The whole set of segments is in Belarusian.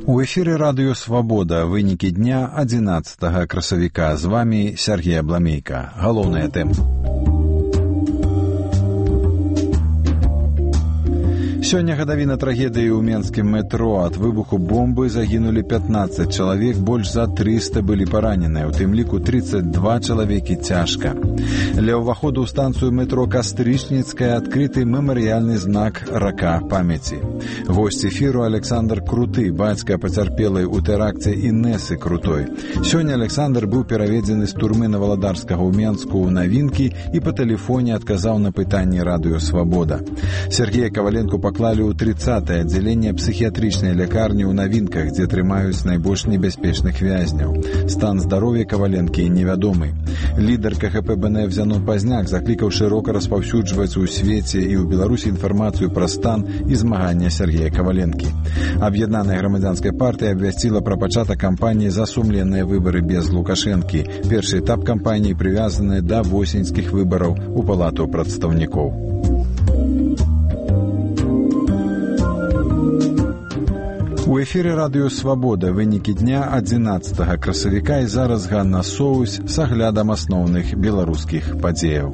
У эфіры радыё «Свабода». Вынікі дня 11 красавіка. З вами Сергей Абламейка. Галоўная тэма. Сёння гадавіна трагедыі ў менскім метро. Ад выбуху бомбы загінулі 15 чалавек, больш за 300 былі параненыя, у тым ліку 32 чалавекі цяжка. Ля ўваходу ў станцыю метро Кастрычніцкая адкрыты мемарыяльны знак «Рака памяці». Госць эфіру Александр Круты, бацька пацярпелай у тэракце Інэсы Крутой. Сёння Александр быў пераведзены з турмы Наваладарскага ў Менску ў навінкі і па тэлефоне адказаў на пытанні радыё «Свабода». Сергея Коваленко паклалі ў 30-е аддзяленне псіхіятрычнай лякарні ў навінках, дзе трымаюць найбольш небяспечных вязняў. Стан здароўя Коваленкі невядомы. Лідар КХП БНФ Зянон Пазняк заклікаў шырока распаўсюджваць у свеце і ў Беларусі інфармацыю пра стан і змагання Сергея Коваленкі. Аб'яднаная грамадзянская партыя абвясціла пра пачатак кампаніі за сумленныя выбары без Лукашэнкі. Першы этап кампаніі прывязаны да восеньскіх выбараў у палату прадстаўнікоў. У эфіры радыё «Свабода». Вынікі дня 11 красавіка, і зараз Ганна Соусь з аглядам асноўных беларускіх падзеяў.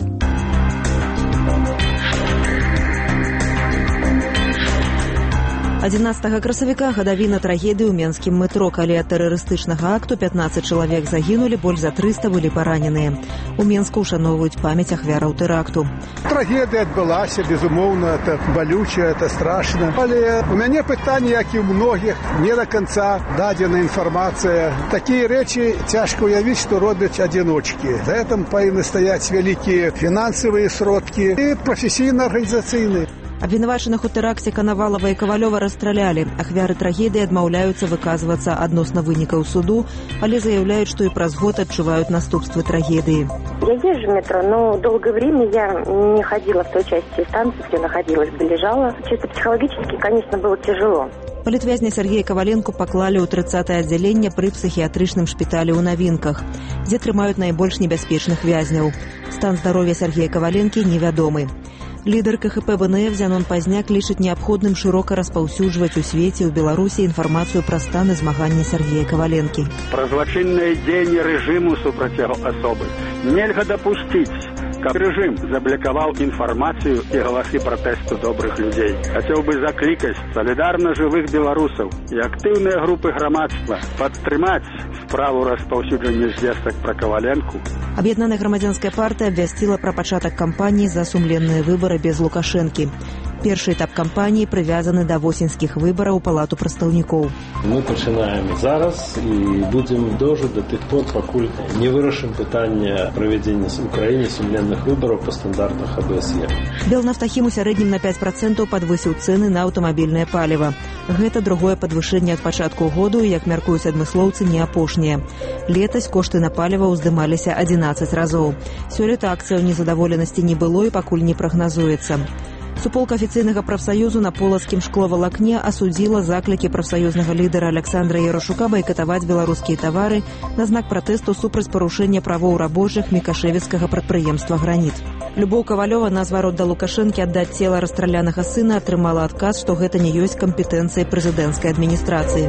11 красавіка гадавіна трагедыі ў менскім метро, калі ад тэрарыстычнага акту 15 чалавек загінулі, больш за 300 былі параненыя. У Менску ушаноўваюць памяць ахвяраў тэракту. Трагедыя адбылася, безумоўна, это балюча, это страшна. Але у мяне пытанне, як і ў многіх, не да канца дадзена інфармацыя. Такія рэчы цяжка ўявіць, што робяць адзіночкі. За гэтым павінны стаяць вялікія фінансавыя сродкі і прафесійна-арганізацыйныя. Абвінавачаных у тэракце Канавалава і Кавалёва расстралялі. Ахвяры трагедыі адмаўляюцца выказвацца адносна вынікаў суду, але заяўляюць, што і праз год адчуваюць наступствы трагедыі. Я езжу в метро, но долгое время я не ходила в той части станции, где находилась, лежала. Чисто психологически, конечно, было тяжело. Палітвязня Сергея Коваленку паклалі ў 30-е аддзяленне пры псіхіятрычным шпіталі ў навінках, дзе трымаюць найбольш небяспечных вязняў. Стан здароўя Сергея Коваленкі невядомы. Лідар КХП БНФ Зянон Пазняк лічыць неабходным шырока распаўсюджваць у свеце ў Беларусі інфармацыю пра стан і змаганне Сергея Коваленкі. Пра злачынныя дзеянні рэжыму супраць яго асобы нельга дапусціць, каб рэжым заблакаваў інфармацыю і галасы пратэсту добрых людзей. Хацеў бы заклікаць салідарна жывых беларусаў і актыўныя групы грамадства падтрымаць справу распаўсюджвання звестак пра Коваленку. Аб'яднаная грамадзянская партыя абвясціла пра пачатак кампаніі за сумленныя выбары без Лукашэнкі. Першы этап кампаніі прывязаны да восеньскіх выбараў у палату прадстаўнікоў. Мы пачынаем зараз і будзем дожыць да тых пор, пакуль не вырашым пытанне правядзення ў краіне сумленных выбараў па стандартах АБСЕ. Белнафтахім у сярэднім на 5% падвысіў цэны на аўтамабільнае паліва. Гэта другое падвышэнне ад пачатку году, і, як мяркуюць адмыслоўцы, не апошняе. Летась кошты на паліва ўздымаліся 11 разоў. Сёлета акцыяў незадаволенасці не было і пакуль не прагназуецца. Суполка афіцыйнага прафсаюзу на полацкім шкловалакне асудзіла заклікі прафсаюзнага лідара Александра Ярашука байкатаваць беларускія тавары на знак пратэсту супраць парушэння правоў рабочых мікашэвіцкага прадпрыемства «Граніт». Любоў Кавалёва на зварот да Лукашэнкі аддаць цела расстралянага сына атрымала адказ, што гэта не ёсць кампетэнцыяй прэзідэнцкай адміністрацыі.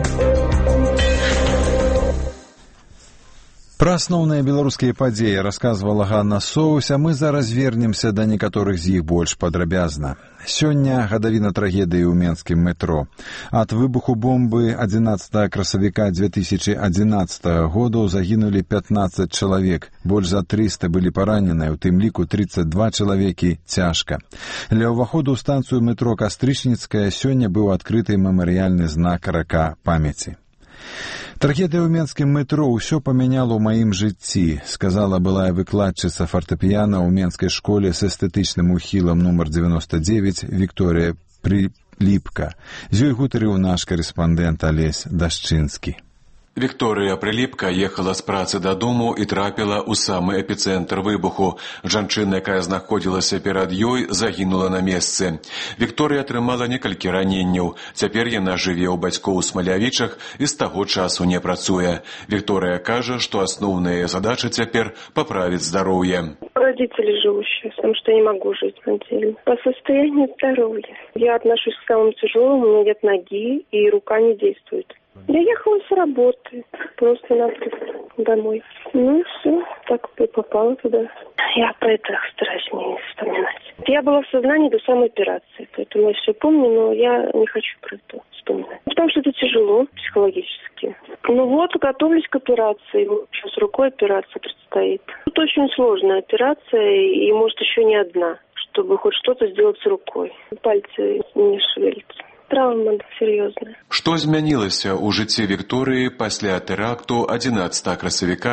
Пра асноўныя беларускія падзеі расказвала Ганна Соусь, а мы зараз вернемся да некаторых з іх больш падрабязна. Сёння гадавіна трагедыі ў менскім метро. Ад выбуху бомбы 11 красавіка 2011 году загінулі 15 чалавек, больш за 300 былі параненыя, у тым ліку 32 чалавекі цяжка. Ля ўваходу ў станцыю метро Кастрычніцкая сёння быў адкрыты мемарыяльны знак «Рака памяці». Трагедыя ў менскім метро ўсё памяняла ў маім жыцці, сказала былая выкладчыца фартэпіяна ў менскай школе з эстэтычным ухілам нумар 99 Вікторыя Прыліпка. З ёй гутарыў наш карэспандэнт Алесь Дашчынскі. Вікторыя Прыліпка ехала з працы дадому і трапіла ў самы эпіцэнтр выбуху. Жанчына, якая знаходзілася перад ёй, загінула на месцы. Вікторыя атрымала некалькі раненняў. Цяпер яна жыве ў бацькоў у Смалявічах і з таго часу не працуе. Вікторыя кажа, што асноўная задача цяпер паправіць здароўе. Родители живущие, потому что я не могу жить отдельно. По состоянию здоровья. Я отношусь к самому тяжелому, у меня нет ноги и рука не действует. Я ехала с работы, просто-напросто домой. Ну и все, так и попала туда. Я про это стараюсь не вспоминать. Я была в сознании до самой операции, поэтому я все помню, но я не хочу про это вспоминать. Потому что это тяжело психологически. Ну вот, готовлюсь к операции. Сейчас с рукой операция предстоит. Это очень сложная операция и, может, еще не одна, чтобы хоть что-то сделать с рукой. Пальцы не шевелятся. Травма серьезная. Што змянілася ў жыцці Вікторыі пасля тэракту 11 красавіка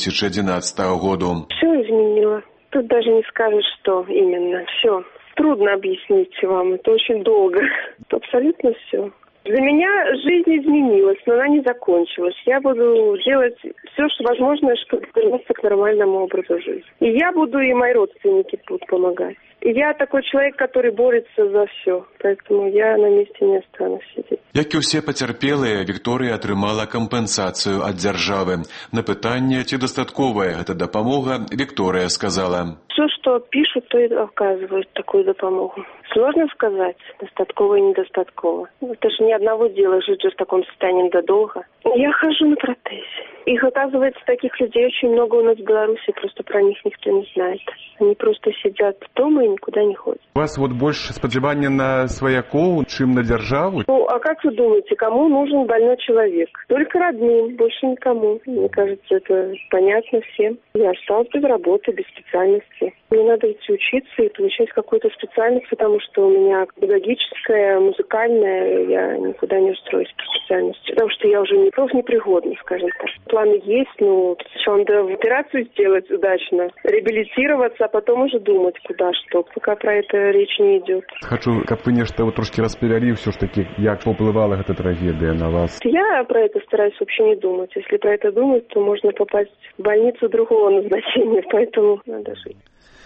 2011 году? Все изменило. Тут даже не скажешь, что именно. Все. Трудно объяснить вам. Это очень долго. Абсолютно все. Для меня жизнь изменилась, но она не закончилась. Я буду делать все, что возможно, чтобы вернуться к нормальному образу жизни. И я буду, и мои родственники будут помогать. И я такой человек, который борется за все. Поэтому я на месте не останусь сидеть. Як і ўсе пацярпелыя, Вікторыя атрымала кампенсацыю ад дзяржавы. На пытанне, ці дастатковая гэта дапамога, Вікторыя сказала: Все, что пишут, то и оказывают такую допомогу. Сложно сказать, достатково и недостатково. Это же не одного дела жить в таком состоянии надолго. Я хожу на протезе. Их, оказывается, таких людей очень много у нас в Беларуси, просто про них никто не знает. Они просто сидят дома и никуда не ходят. У вас вот больше сподівання на свояков, чем на державу? Ну, а как вы думаете, кому нужен больной человек? Только родным, больше никому. Мне кажется, это понятно всем. Я осталась без работы, без специальности. Мне надо идти учиться и получать какую-то специальность, потому что у меня педагогическая, музыкальная, я никуда не устроюсь по специальности. Потому что я уже непригодна, скажем так. Планы есть, но сначала надо операцию сделать удачно, реабилитироваться, а потом уже думать, куда что. Пока про это речь не идет. Хочу, каб вы нешта трошки распавялі все ж таки, як паўплывала эта трагедия на вас. Я про это стараюсь вообще не думать. Если про это думать, то можно попасть в больницу другого назначения, поэтому надо жить.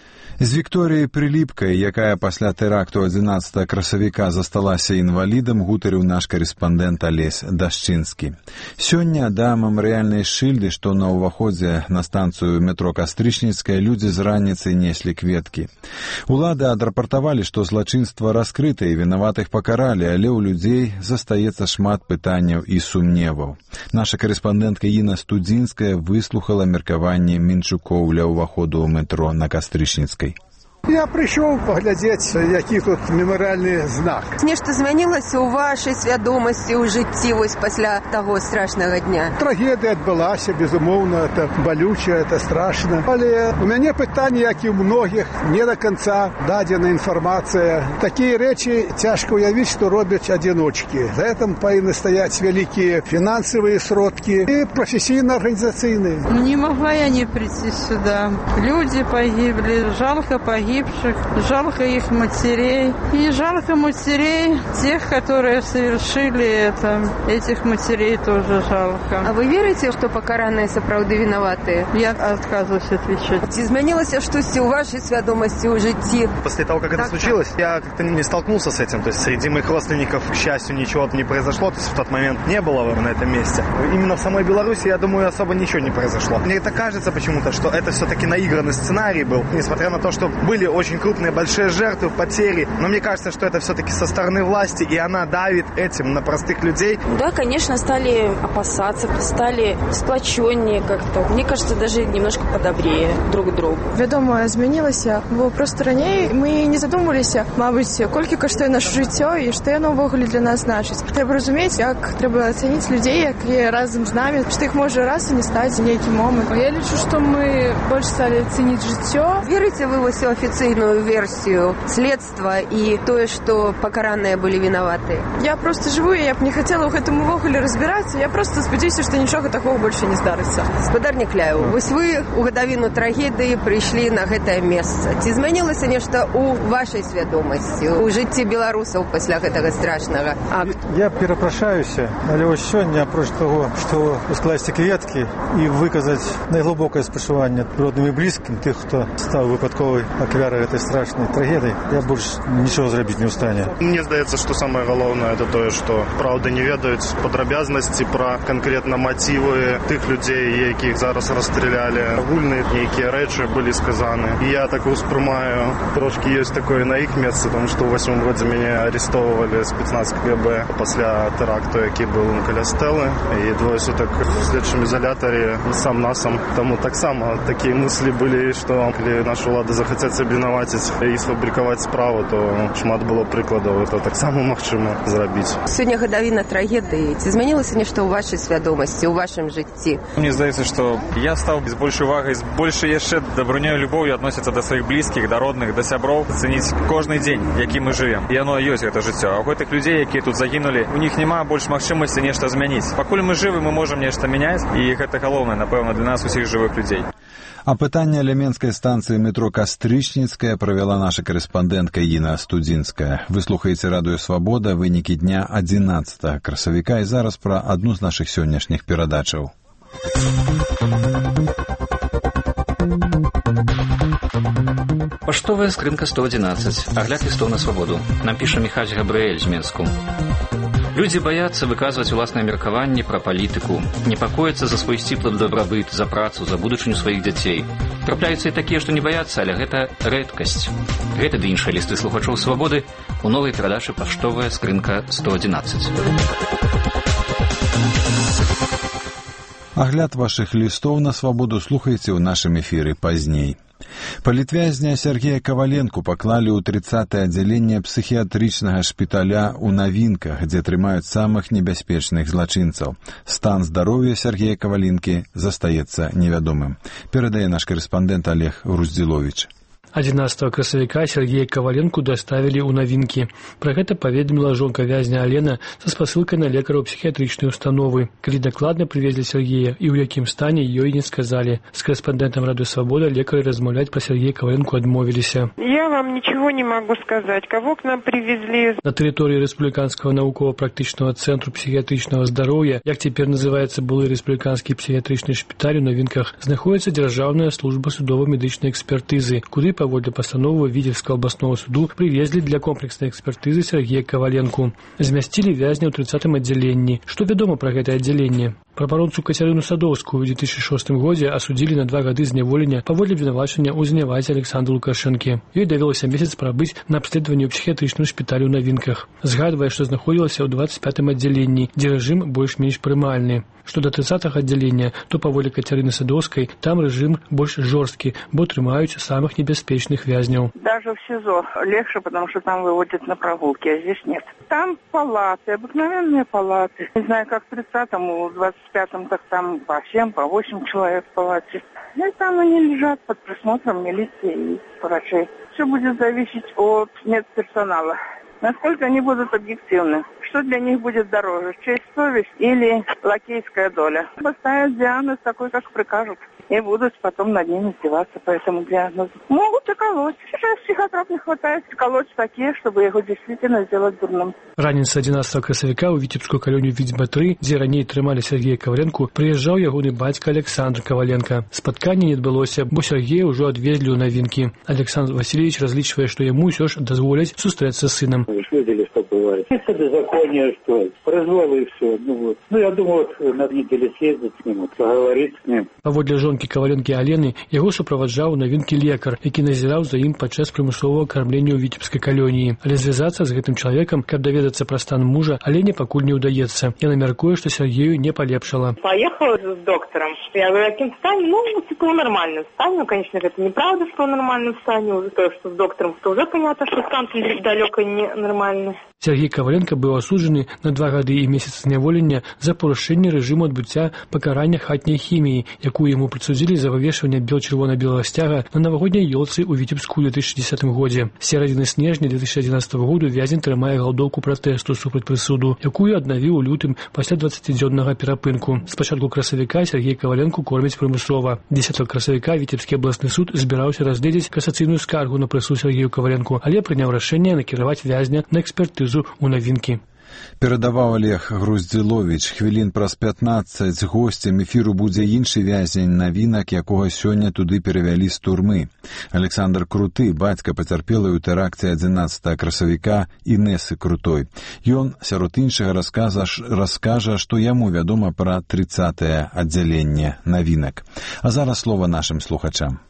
З Вікторією Приліпкай, якая пасля тэракту 11 красавіка засталася інвалідам, гутарыў наш карэспандэнт Алесь Дашчынскі. Сёння да мемарыяльнай шыльды, што на ўваходзе на станцыю метро Кастрычніцкая, людзі з раніцы неслі кветкі. Улады адрапартавалі, што злачынства раскрыта і вінаватых пакаралі, але ў людзей застаецца шмат пытанняў і сумневаў. Наша карэспандэнтка Інна Студзінская выслухала меркаванне мінчукоў ля ўваходу ў метро на Кастрычніцкай. Я прийшов поглядіти, який тут меморіальний знак. Нешта змянілася у вашій свідомості, у житті ось після того страшного дня? Трагедія відбулася, безумовно, це болюче, це страшно. Але у мене питання, як і у многих, не до кінця дадена інформація. Такі речі тяжко уявити, що роблять одиночки. За цим повинні стояти великі фінансові сродки і професійно-організаційні. Не могла я не прийти сюда. Люди погибли, жалко погибших, жалко их матерей. И жалко матерей тех, которые совершили это. Этих матерей тоже жалко. А вы верите, что покаранные сапраўды виноваты? Я отказываюсь отвечать. Изменилось что-то у вашей сведомости, у житті? После того, как это случилось, я как-то не столкнулся с этим. То есть среди моих родственников, к счастью, ничего не произошло. То есть в тот момент не было на этом месте. Именно в самой Беларуси, я думаю, особо ничего не произошло. Мне это кажется почему-то, что это все-таки наигранный сценарий был. Несмотря на то, что были очень крупные, большие жертвы, потери. Но мне кажется, что это все-таки со стороны власти, и она давит этим на простых людей. Да, конечно, стали опасаться, стали сплоченнее как-то. Мне кажется, даже немножко подобрее друг к другу. Вядома, змянілася, бо просто раней ми не задумувалися, мабуть, колькі коштує наше життя і що воно ввогуле для нас значить. Треба розуміти, як треба оцінити людей, які разом з нами, що їх може раз і не стати в який момент. Я лічу, що ми більше стали цінити життя. Вірите ви в ось офіційну версию следства и то, что покаранные были виноваты? Я просто живу, и я б не хотела в этом ввогуле разбираться. Я просто сподіваюся, что ничего такого больше не здарится. Спадар Некляеў, вось вы у гадавіну трагедыі прыйшлі на гэтае месца. Ці змянілася нешта у вашай свядомасці, у жыцці беларусаў пасля гэтага страшнага акту? Я перапрашаюся, але вось сёння, апроч таго, што скласці кветкі і выказаць найглыбокае спачуванне родным і блізкім тых, хто стаў выпадковай ахвяры этой страшной трагедии, я больше ничего зрабіць не ў стане. Мне здаецца, што самае галоўнае это тое, што праўды не ведаюць падрабязнасці пра канкрэтна матывы тых людзей, якіх зараз расстралялі. Агульныя нейкія рэчы былі сказаны. І я так успрымаю, трошки ёсць такое на іх месцы, тому што ў 8 годзе мяне арестовывалі спецназ КГБ пасля тэракту, які быў каля Стэлы, і 2 сутак в следчым изоляторе сам-насам. Таму таксама такія мыслі былі, што калі наша ўлада захацяць абвінаваціць і сфабрикаваць справу, то шмат было прыкладаў, это таксама магчыма зрабіць. Сёння гадавіна трагедыі. Ці змянілася нешта ў вашай свядомасці, ў вашым жыцці? Мне здаецца, што я стаў з большай увагай, з большай яшчэ дабрынёй любоўю адносіцца да сваіх блізкіх, да родных, да сяброў, цэніць кожны дзень, які мы жывем. І яно ёсць гэта жыццё. А ў гэтых людзей, якія тут загінулі, у них няма больш магчымасці нешта змяніць. Пакуль мы жывы, мы можам нешта мяняць, і гэта галоўнае, напэўна, для нас усіх жывых людзей. Апытанне Алеменскай станцыі метро Кастрычніцкая правяла наша карэспандэнтка Іна Студзінская. Вы слухаеце радыё «Свабода», вынікі дня 11 красавіка, і зараз пра адну з нашых сённяшніх перадачаў. Паштовая скрынка 111. Агляд лістоў на свабоду. Нам піша Міхась Габрыэль з Менску. Людзі баяцца выказваць уласнае меркаванне пра палітыку, непакояцца за свой сціплы дабрабыт, за працу, за будучыню сваіх дзяцей. Трапляюцца і такія, што не баяцца, але гэта рэдкасць. Гэта ды іншыя лісты слухачоў свабоды у новай перадачы «Паштовая скрынка 111». Агляд вашых лістоў на свабоду слухайце ў нашым эфіры пазней. Палітвязня Сергея Каваленку паклалі ў 30-е аддзяленне псіхіятрычнага шпіталя ў Навінках, дзе трымаюць самых небяспечных злачынцаў. Стан здароўя Сергея Каваленкі застаецца невядомым. Перадае наш карэспандэнт Олег Груздзіловіч. 11 красавіка Сергея Каваленку доставілі ў Навінкі. Пра гэта паведаміла жонка вязня Алена са спасылкай на лекара ў псіхіятрычнай установы. Калі дакладна прывезлі Сергея і ў якім стане, ёй не сказалі. З карэспандэнтам радыё «Свабода» лекары размаўляць пра Сергея Каваленку адмовіліся. Я вам ничего не могу сказать. Кого к нам привезли? На тэрыторыі Рэспубліканскага навукова-практычнага цэнтру псіхіятрычнага здароўя, як цяпер называецца былы рэспубліканскі псіхіятрычны шпіталь у Навінках, знаходзіцца дзяржаўная служба судова-медычнай экспертызы, куды паводле пастановы Віцебскага абласнога суду прывезлі для комплекснай экспертызы Сергея Каваленку. Змясцілі вязня ў 30-м аддзяленні. Што вядома пра гэтае аддзяленне? Прапаронцу Кацярыну Садоўскую ў 2006 годзе асудзілі на 2 гады зняволення паводле абвінавачання ў зняваце Александру Лукашэнкі. Ёй давялося месяц прабыць на абследаванні ў псіхіятрычным шпіталі ў Навінках. Згадвае, што знаходзілася ў 25-м аддзяленні, дзе рэжым больш-менш прымальны. Што да 30-го аддзялення, то паводле Кацярыны Садоўскай там рэжым больш жорсткі, бо трымаюць самых небяспечных вязняў. Даже в СИЗО легче, потому что там выводят на прогулки, а здесь нет. Там палаты, обыкновенные палаты. Не знаю, как в 30-м, в 25-м, так там по 7, по 8 человек в палате. И там они лежат под присмотром милиции и врачей. Все будет зависеть от медперсонала. Насколько они будут объективны. Что для них будет дороже, честь, совесть или лакейская доля. Поставят диагноз такой, как прикажут. И будут потом над ним издеваться по этому диагнозу. Могут и колоть. Сейчас психотроп не хватает. Колоть такие, чтобы его действительно сделать дурным. Раніца 11 красавіка ў віцебскую калонію Відзьма-3, дзе раней трымалі Сергея Каваленку, прыязджаў ягоны бацька Александр Каваленко. Спаткання не адбылося, бо Сергея ўжо адвезлі ў Навінкі. Александр Васильевич разлічвае, што яму ўсё ж дазволяць сустрэцца з сынам. Вы ж видели, что бывает. Это беззаконие, что произволы и все. Я думаю, надо неделю съездить с ним, поговорить с ним. Паводле жонкі Каваленкі Алены, яго суправаджаў у Навінкі лекар, які назіраў за ім падчас прымусовага кармлення ў віцебскай калоніі. Але звязацца з гэтым чалавекам, каб даведацца пра стан мужа, Алене пакуль не ўдаецца. Яна мяркуе, што Сергею не палепшала. Поехала с доктором. Я говорю, каким стане? Ну, типа, нормальным стане. Ну, конечно, это неправда, что в нормальном стане. Уже то, что с доктором, то уже понятно, что стан далеко не нормальный. Сергей Каваленко быў асуджаны на 2 гады і месяц зняволення за парушэнне рэжыму адбыцця пакарання хатняй хіміі, якую яму прысудзілі за вывешванне бел-чырвона-белага сцяга на навагодняй ёлцы ў Віцебску ў 2010 годзе. З сярэдзіны снежня 2011 году вязень трымае галодоўку пратэсту супраць прысуду, якую аднавіў у лютым пасля 20-дзённага перапынку. З пачатку красавіка Сергей Каваленку кормяць прымусова. 10 красавіка Віцебскі абласны суд збіраўся разгледзець касацыйную скаргу на прысуд Сергею Каваленку, але прыняў рашэнне накіраваць вязня на экспертызу у Навінкі. Перадаваў Олег Груздзіловіч. Хвілін праз 15 госцем эфіру будзе іншы вязень навінак, якога сёння туды перавялі з турмы. Александр Круты, бацька пацярпелай у тэракце 11 красавіка Інэсы Крутой. Ён, сярод іншага, раскажа, што яму вядома пра 30-е аддзяленне навінак. А зараз слова нашым слухачам.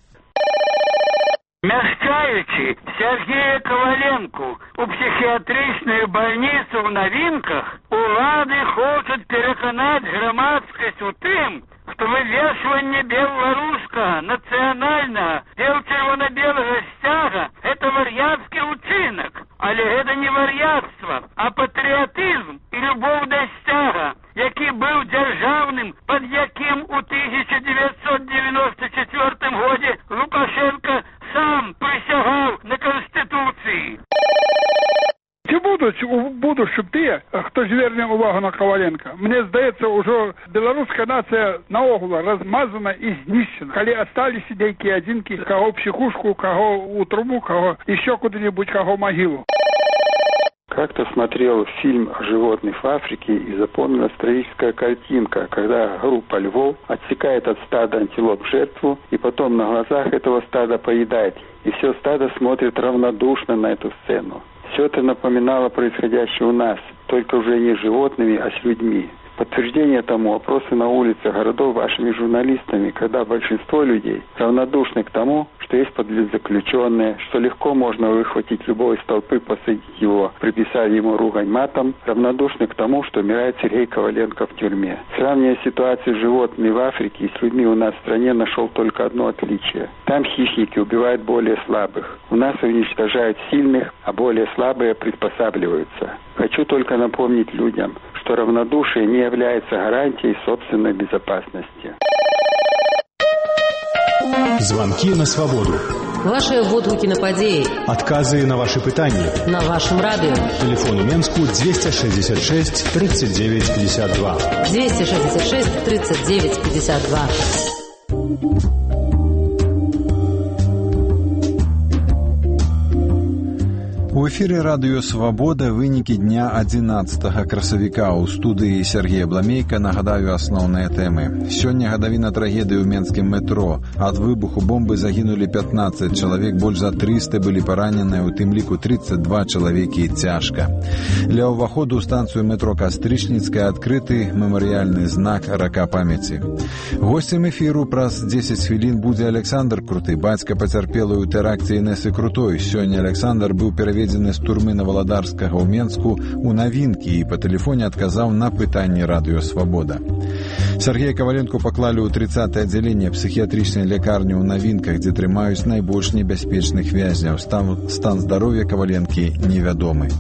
Мяшкаючи Сергея Коваленко у психиатричную больницу в Новинках, улады хочуць пераканаць грамадскасць у тым, што вывешванне беларускага нацыянальнага бело-чырвона-белага сцяга – это вар'яцкі ўчынак. Але гэта не вар'яцтва, а патрыятызм і любоў да сцяга, які быў дзяржаўным, пад якім у 1994 годзе Лукашенко сам присягал на Конституции. Ці будуть у будущем тыя, хто зверне увагу на Коваленко? Мне здаецца, ужо беларуская нацыя наогул размазана і знищена. Калі остались нейкія адзінкі, каго психушку, каго у трубу, каго еще куда-нибудь, каго могилу. Как-то смотрел фильм о животных в Африке и запомнилась трагическая картинка, когда группа львов отсекает от стада антилоп жертву и потом на глазах этого стада поедает. И все стадо смотрит равнодушно на эту сцену. Все это напоминало происходящее у нас, только уже не с животными, а с людьми. Подтверждение тому опросы на улицах городов вашими журналистами, когда большинство людей равнодушны к тому, что есть политзаключенные, что легко можно выхватить любого из толпы, посадить его, приписав ему ругань матом, равнодушны к тому, что умирает Сергей Коваленко в тюрьме. Сравнивая ситуацию с животными в Африке и с людьми у нас в стране, нашел только одно отличие. Там хищники убивают более слабых. У нас уничтожают сильных, а более слабые приспосабливаются. Хочу только напомнить людям, что равнодушие не является гарантией собственной безопасности. Звонки на свободу. Ваши водгуки на падеи. Отказы на ваши пытания. На вашем радио. Телефон у Менску 266 39 52. 266 39 52. У эфіры радыё «Свабода» вынікі дня 11 красавіка. У студыі Сергея Бламейка нагадаю асноўныя тэмы. Сёння гадавіна трагедыі ў менскім метро. Ад выбуху бомбы загінулі 15 чалавек, больш за 300 былі параненыя, у тым ліку 32 чалавекі цяжка. Ля ўваходу ў станцыю метро Кастрычніцкая адкрыты мемарыяльны знак «Рака памяці». Госцем эфіру праз 10 хвілін будзе Александр Круты, бацька пацярпелай у тэракце Інэсы Крутой. Сёння Александр быў пераведзены з турмы Наваладарскага ў Менску у навінкі і па тэлефоне адказаў на пытанні радыё «Свабода». Сергея Коваленко паклалі ў 30-е аддзяленне псіхіятрычнай лякарні ў навінках, дзе трымаюць найбольш небяспечных вязняў. Стан здароўя Коваленкі невядомы.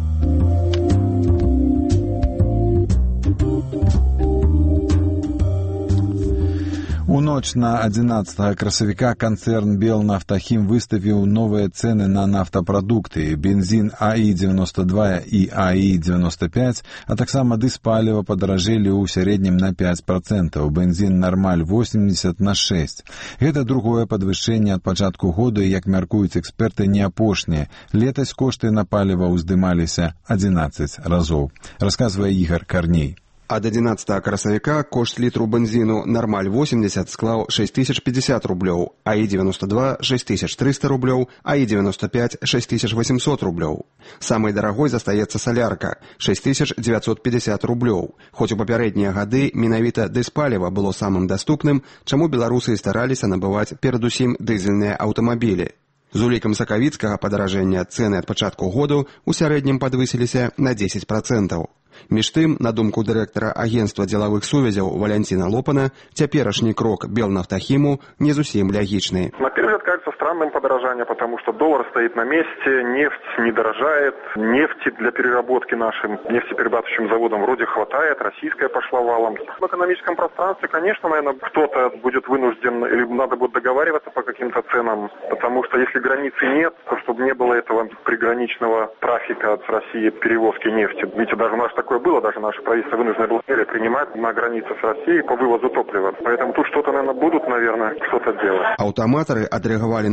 У ноч на 11 красавіка канцэрн «Белнафтахім» выставіў новыя цэны на нафтапрадукты, бензін АІ-92 і АІ-95, а таксама дызпаліва падаражэлі ў сярэднім на 5%, бензін «Нармаль» 80 на 6. Гэта другое падвышэнне ад пачатку года, і, як мяркуюць эксперты, не апошняе. Летась кошты на паліва ўздымаліся 11 разоў. Расказвае Ігор Карней. Ад 11 красавіка кошт літру бензіну «Нармаль» 80 склаў 6050 рублёў, АІ-92 – 6300 рублёў, АІ-95 – 6800 рублёў. Самай дарагой застаецца салярка – 6950 рублёў. Хоць у папярэднія гады менавіта дызпаліва было самым даступным, чаму беларусы стараліся набываць перадусім дызельныя аўтамабілі. З улікам сакавіцкага падаражэння цэны ад пачатку году ў сярэднім падвысіліся на 10%. Між тым, на думку дырэктара агентства дзелавых сувязяў Валянціна Лопана, цяперашні крок Белнафтахіму не зусім логичный. На первый взгляд кажется странным подорожание, потому что доллар стоит на месте, нефть не дорожает, нефти для переработки нашим нефтеперерабатывающим заводам вроде хватает, российская пошла валом. В экономическом пространстве, конечно, наверное, кто-то будет вынужден или надо будет договариваться по каким-то ценам, потому что если границы нет, то чтобы не было этого приграничного трафика с Россией перевозки нефти. Видите, даже у нас такое было, даже наше правительство вынуждено было принимать на границе с Россией по вывозу топлива. Поэтому тут что-то, наверное, будут, что-то делать. Аўтаматары адрэагавалі на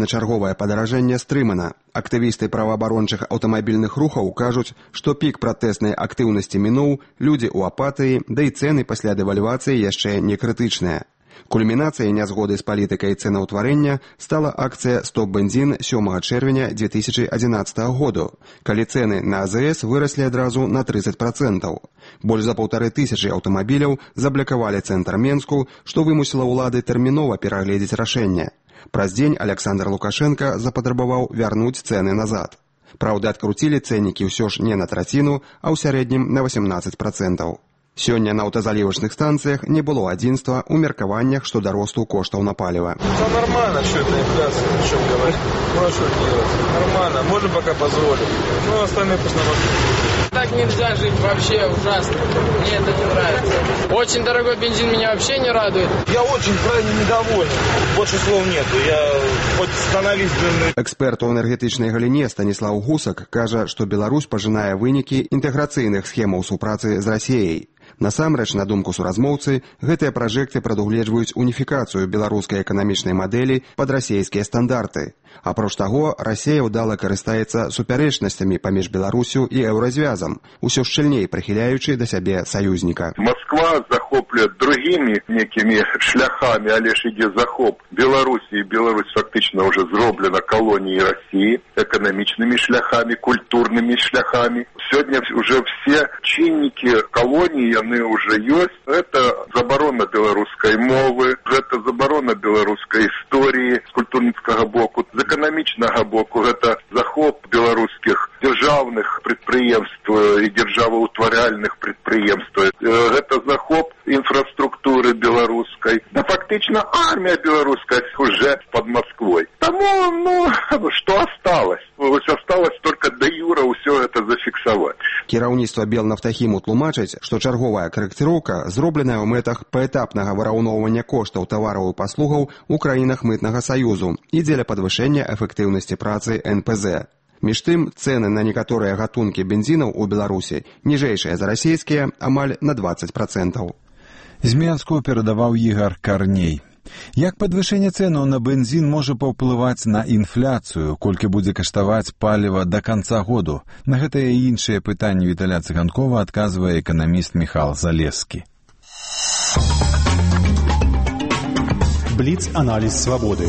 на чарговае падаражэнне стрымана. Актывісты праваабарончых аўтамабільных рухаў кажуць, што пік пратэснай актыўнасці мінуў, людзі ў апатыі, да і цэны пасля дэвальвацыі яшчэ не крытычныя. Кульмінацыяй нязгоды з палітыкай цэнаўтварэння стала акцыя «Стоп-бензін» 7 чэрвеня 2011 году, калі цэны на АЗС выраслі адразу на 30%. Больш за 1500 аўтамабіляў заблакавалі цэнтр Менску, што вымусіла ўлады тэрмінова перагледзець рашэнне. Праз дзень Александр Лукашенко запатрабаваў вярнуць цэны назад. Праўда, адкруцілі цэннікі ўсё ж не на траціну, а ў сярэднім на 18%. Сёння на аўтазалівачных станцыях не было адзінства ў меркаваннях, што да росту коштаў на паліва. Все нормально, что это инфляция, о чем говорить. Ну а что делать? Нормально, можем пока позволить. Ну остальные пусть на маршруте. Так нельзя жить, вообще ужасно. Мне это не нравится. Очень дорогой бензин меня вообще не радует. Я очень крайне недоволен. Больше слов нету. Я хоть становись... Эксперт у энергетычнай галіне Станіслав Гусак кажа, што Беларусь пажынае вынікі інтэграцыйных схемаў супрацы з Расіяй. Насамрэч, на думку суразмоўцы, гэтыя пражэкты прадугледжваюць уніфікацыю беларускай эканамічнай мадэлі пад расійскія стандарты. Апроч таго, Расія ўдала карыстаецца супярэчнасцямі паміж Беларусю і еўразвязам, усё шчыльней прыхіляючы да сябе саюзніка. Москва захоплює другими некими шляхами, але ж ідзе захоп Беларусі, і Беларусь фактично вже зроблена колонією Росії, экономічними шляхами, культурними шляхами. Сьогодні вже всі чинники колонії, яны вже є. Це заборона білоруської мови, це заборона білоруської історії з культурницького боку, з економічного боку, це захоп білоруських державних підприємств і державоутворяльних підприємств. Це захоп інфраструктури білоруської. Да фактично армія білоруська вже під Москвою. Тому, що осталось? Ось осталось тільки де юра все це зафіксувати. Кіраўніцтва Белнафтахіму тлумачыць, што чарговая карэкціроўка зробленая ў мэтах паэтапнага выраўноўвання коштаў тавараў і паслугаў у краінах мытнага саюзу і дзеля падвышэння эфектыўнасці працы НПЗ. Між тым, цэны на некаторыя гатункі бензінаў у Беларусі ніжэйшыя за расійскія амаль на 20%. З Менску перадаваў Ігар Карней. Як падвышэнне цэнаў на бензін можа паўплываць на інфляцыю, колькі будзе каштаваць паліва да канца году? На гэтыя і іншыя пытанні Віталя Цыганкова адказвае эканаміст Міхал Залескі. Бліц-аналіз свабоды.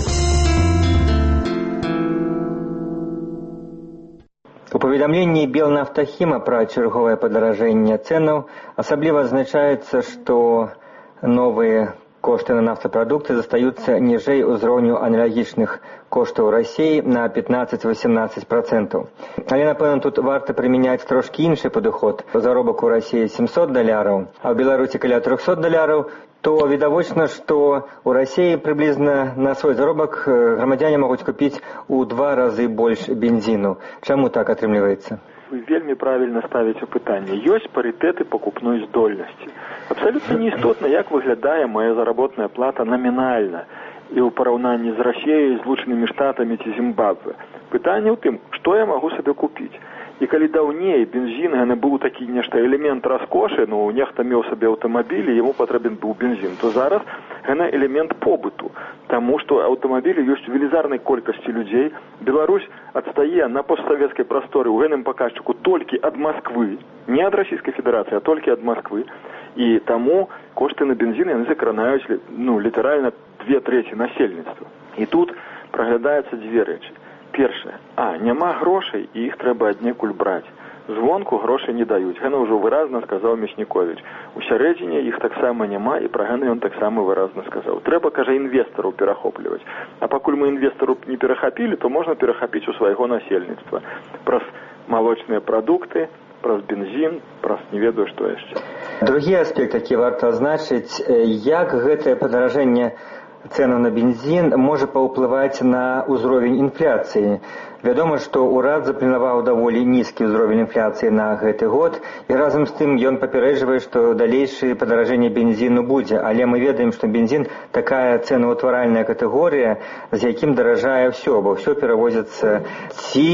У паведамленні Белнафтахіма пра чарговае падаражэнне цэнаў асабліва адзначаецца, што новыя кошты на нафтапрадукты застаюцца ніжэй узроўню аналагічных коштаў Расіі на 15-18%. Але, напэўна, тут варта прымяняць трошкі іншы падыход. Заробак у Расіі $700, а ў Беларусі каля $300, то відавочна, што ў Расіі прыблізна на свой заробак грамадзяне могуць купіць у 2 разы больш бензіну. Чаму так атрымліваецца? Вы вельмі правільна ставіце пытанне. Ёсць парытэты пакупной здольнасці. Абсалютна неістотна, як выглядае моя заработная плата намінальна і ў параўнанні з Расіяй, Злучанымі Штатамі ці Зімбабве. Пытанне ў тым, што я магу сабе купіць. І калі даўней бензін гэны быў такі нешта элемент раскошы, нехта меў сабе аўтамабіль, і яму патрэбен быў бензін, то зараз гэны элемент побыту, таму што аўтамабілі ёсць у велізарнай колькасці людзей. Беларусь адстае на постсавецкай прасторы ў гэтым паказчыку толькі ад Масквы, не ад Расійскай Федэрацыі, а толькі ад Масквы. І таму кошты на бензін яны закранаюць літаральна 2/3 насельніцтва. І тут праглядаецца дзве рэчы. Першае, няма грошай, і іх трэба аднекуль браць. Звонку грошай не даюць. Гэта ўжо выразна сказаў Мясніковіч. У сярэдзіне іх таксама няма, і пра гэта ён таксама выразна сказаў. Трэба, кажа, інвестараў перахопліваць. А пакуль мы інвестараў не перахапілі, то можна перахапіць у свайго насельніцтва. Праз малочныя прадукты, праз бензін, праз не ведаю, што яшчэ. Другі аспект, які варта адзначыць, як гэтае падаражэнне цэнаў на бензін можа паўплываць на ўзровень інфляцыі. Вядома, што ўрад запланаваў даволі нізкі ўзровень інфляцыі на гэты год, і разам з тым ён папярэджвае, што далейшае падаражэнне бензіну будзе. Але мы ведаем, што бензін такая цэнаўтваральная катэгорыя, з якім даражае ўсё, бо ўсё перавозіцца. Ці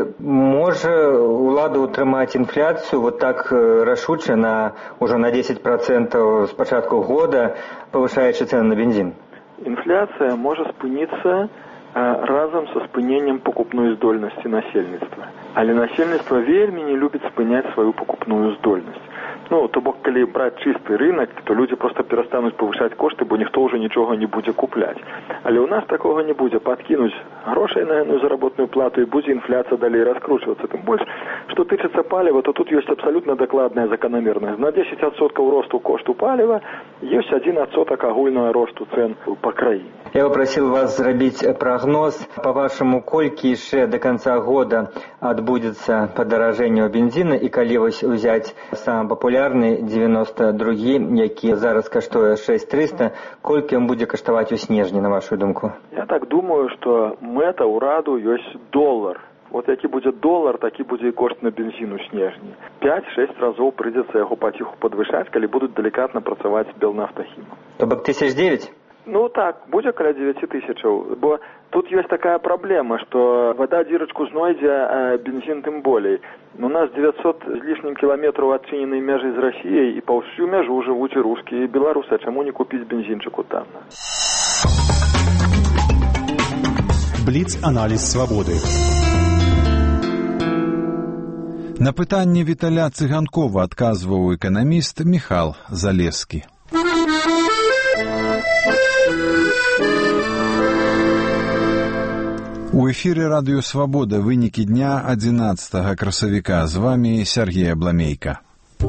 можа ўлада ўтрымаць інфляцыю вот так рашуча ўжо на 10% з пачатку года, павышаючы цэны на бензін? Інфляцыя можа спыніцца разам са спыненнем пакупной здольнасці насельніцтва. Але насельніцтва вельмі не любіць спыняць сваю пакупную здольнасць. То бок, калі браць чысты рынок, то людзі проста перастануць павышаць кошты, бо ніхто ўжо нічога не будзе купляць. Але ў нас такога не будзе. Падкінуць грошай на яную заработную плату і будзе інфляцыя далей раскручвацца. Тым больш, што тычыцца паліва, то тут ёсць абсалютна дакладная заканамернасць. На 10% росту кошту паліва ёсць 1% агульнага росту цен па краіне. Я попросил вас зрабіць прогноз. По-вашаму, колькі яшчэ до конца года адбудзецца падаражэнне бензина, і калі вось узяць самы папулярны 92, які зараз каштуе 6300, колькі ён будзе каштаваць у снежні, на вашу думку? Я так думаю, што мэта ўраду ёсць $. Вот які будзе $, такі будзе і кошт на бензін у снежні. 5-6 разоў прыйдзецца яго паціху падвышаць, калі будуць далікатна працаваць з Белнафтахімам. То бок 9,000? Так, будзе каля 9,000, бо тут ёсць такая праблема, што вода дзірачку знойдзе, а бензін тым болей. У нас 900 з лішнім кіламетраў адчыненай мяжы з Расіяй, і па ўсю мяжу жывуць і рускія, і беларусы, чаму не купіць бензінчыку танна? Бліц-аналіз свабоды. На пытанне Віталя Цыганкова адказваў эканаміст Міхал Залескі. У эфире «Радио Свобода» вынікі дня 11 красавіка. З вами Сергей Абламейка.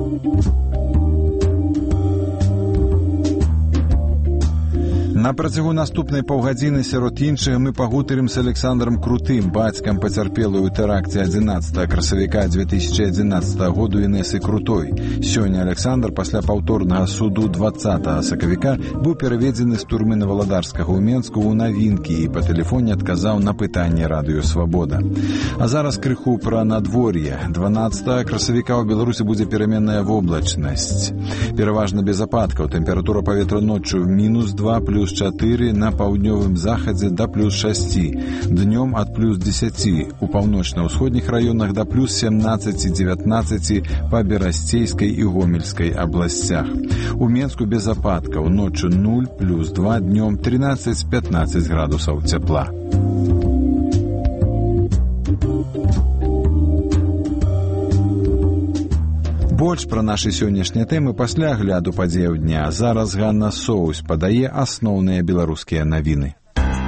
На працягу наступнай паўгадзіны сярод іншага мы пагутарым з Александром Крутым, бацькам пацярпелай у тэракце 11 красавіка 2011 году Інесы Крутой. Сёння Александр пасля паўторнага суду 20 сакавіка быў пераведзены з турмы Наваладарскага ў Менску ў Навінкі і па тэлефоне адказаў на пытанне «Радыё Свабода». А зараз крыху пра надвор'е. 12 красавіка ў Беларусі будзе пераменная воблачнасць. Пераважна без ападкаў. Тэмпература паветра ноччу -2 плюс 4, на паўднёвым захадзе да плюс 6, днём ад плюс 10, у паўночна-ўсходніх раёнах да плюс 17-19 па Берасцейскай і Гомельскай абласцях. У Менску без ападкаў, ноччу 0 плюс 2, днём 13-15 градусаў цяпла. Больш пра нашы сённяшнія тэмы пасля агляду падзеяў дня. Зараз Ганна Соусь падае асноўныя беларускія навіны.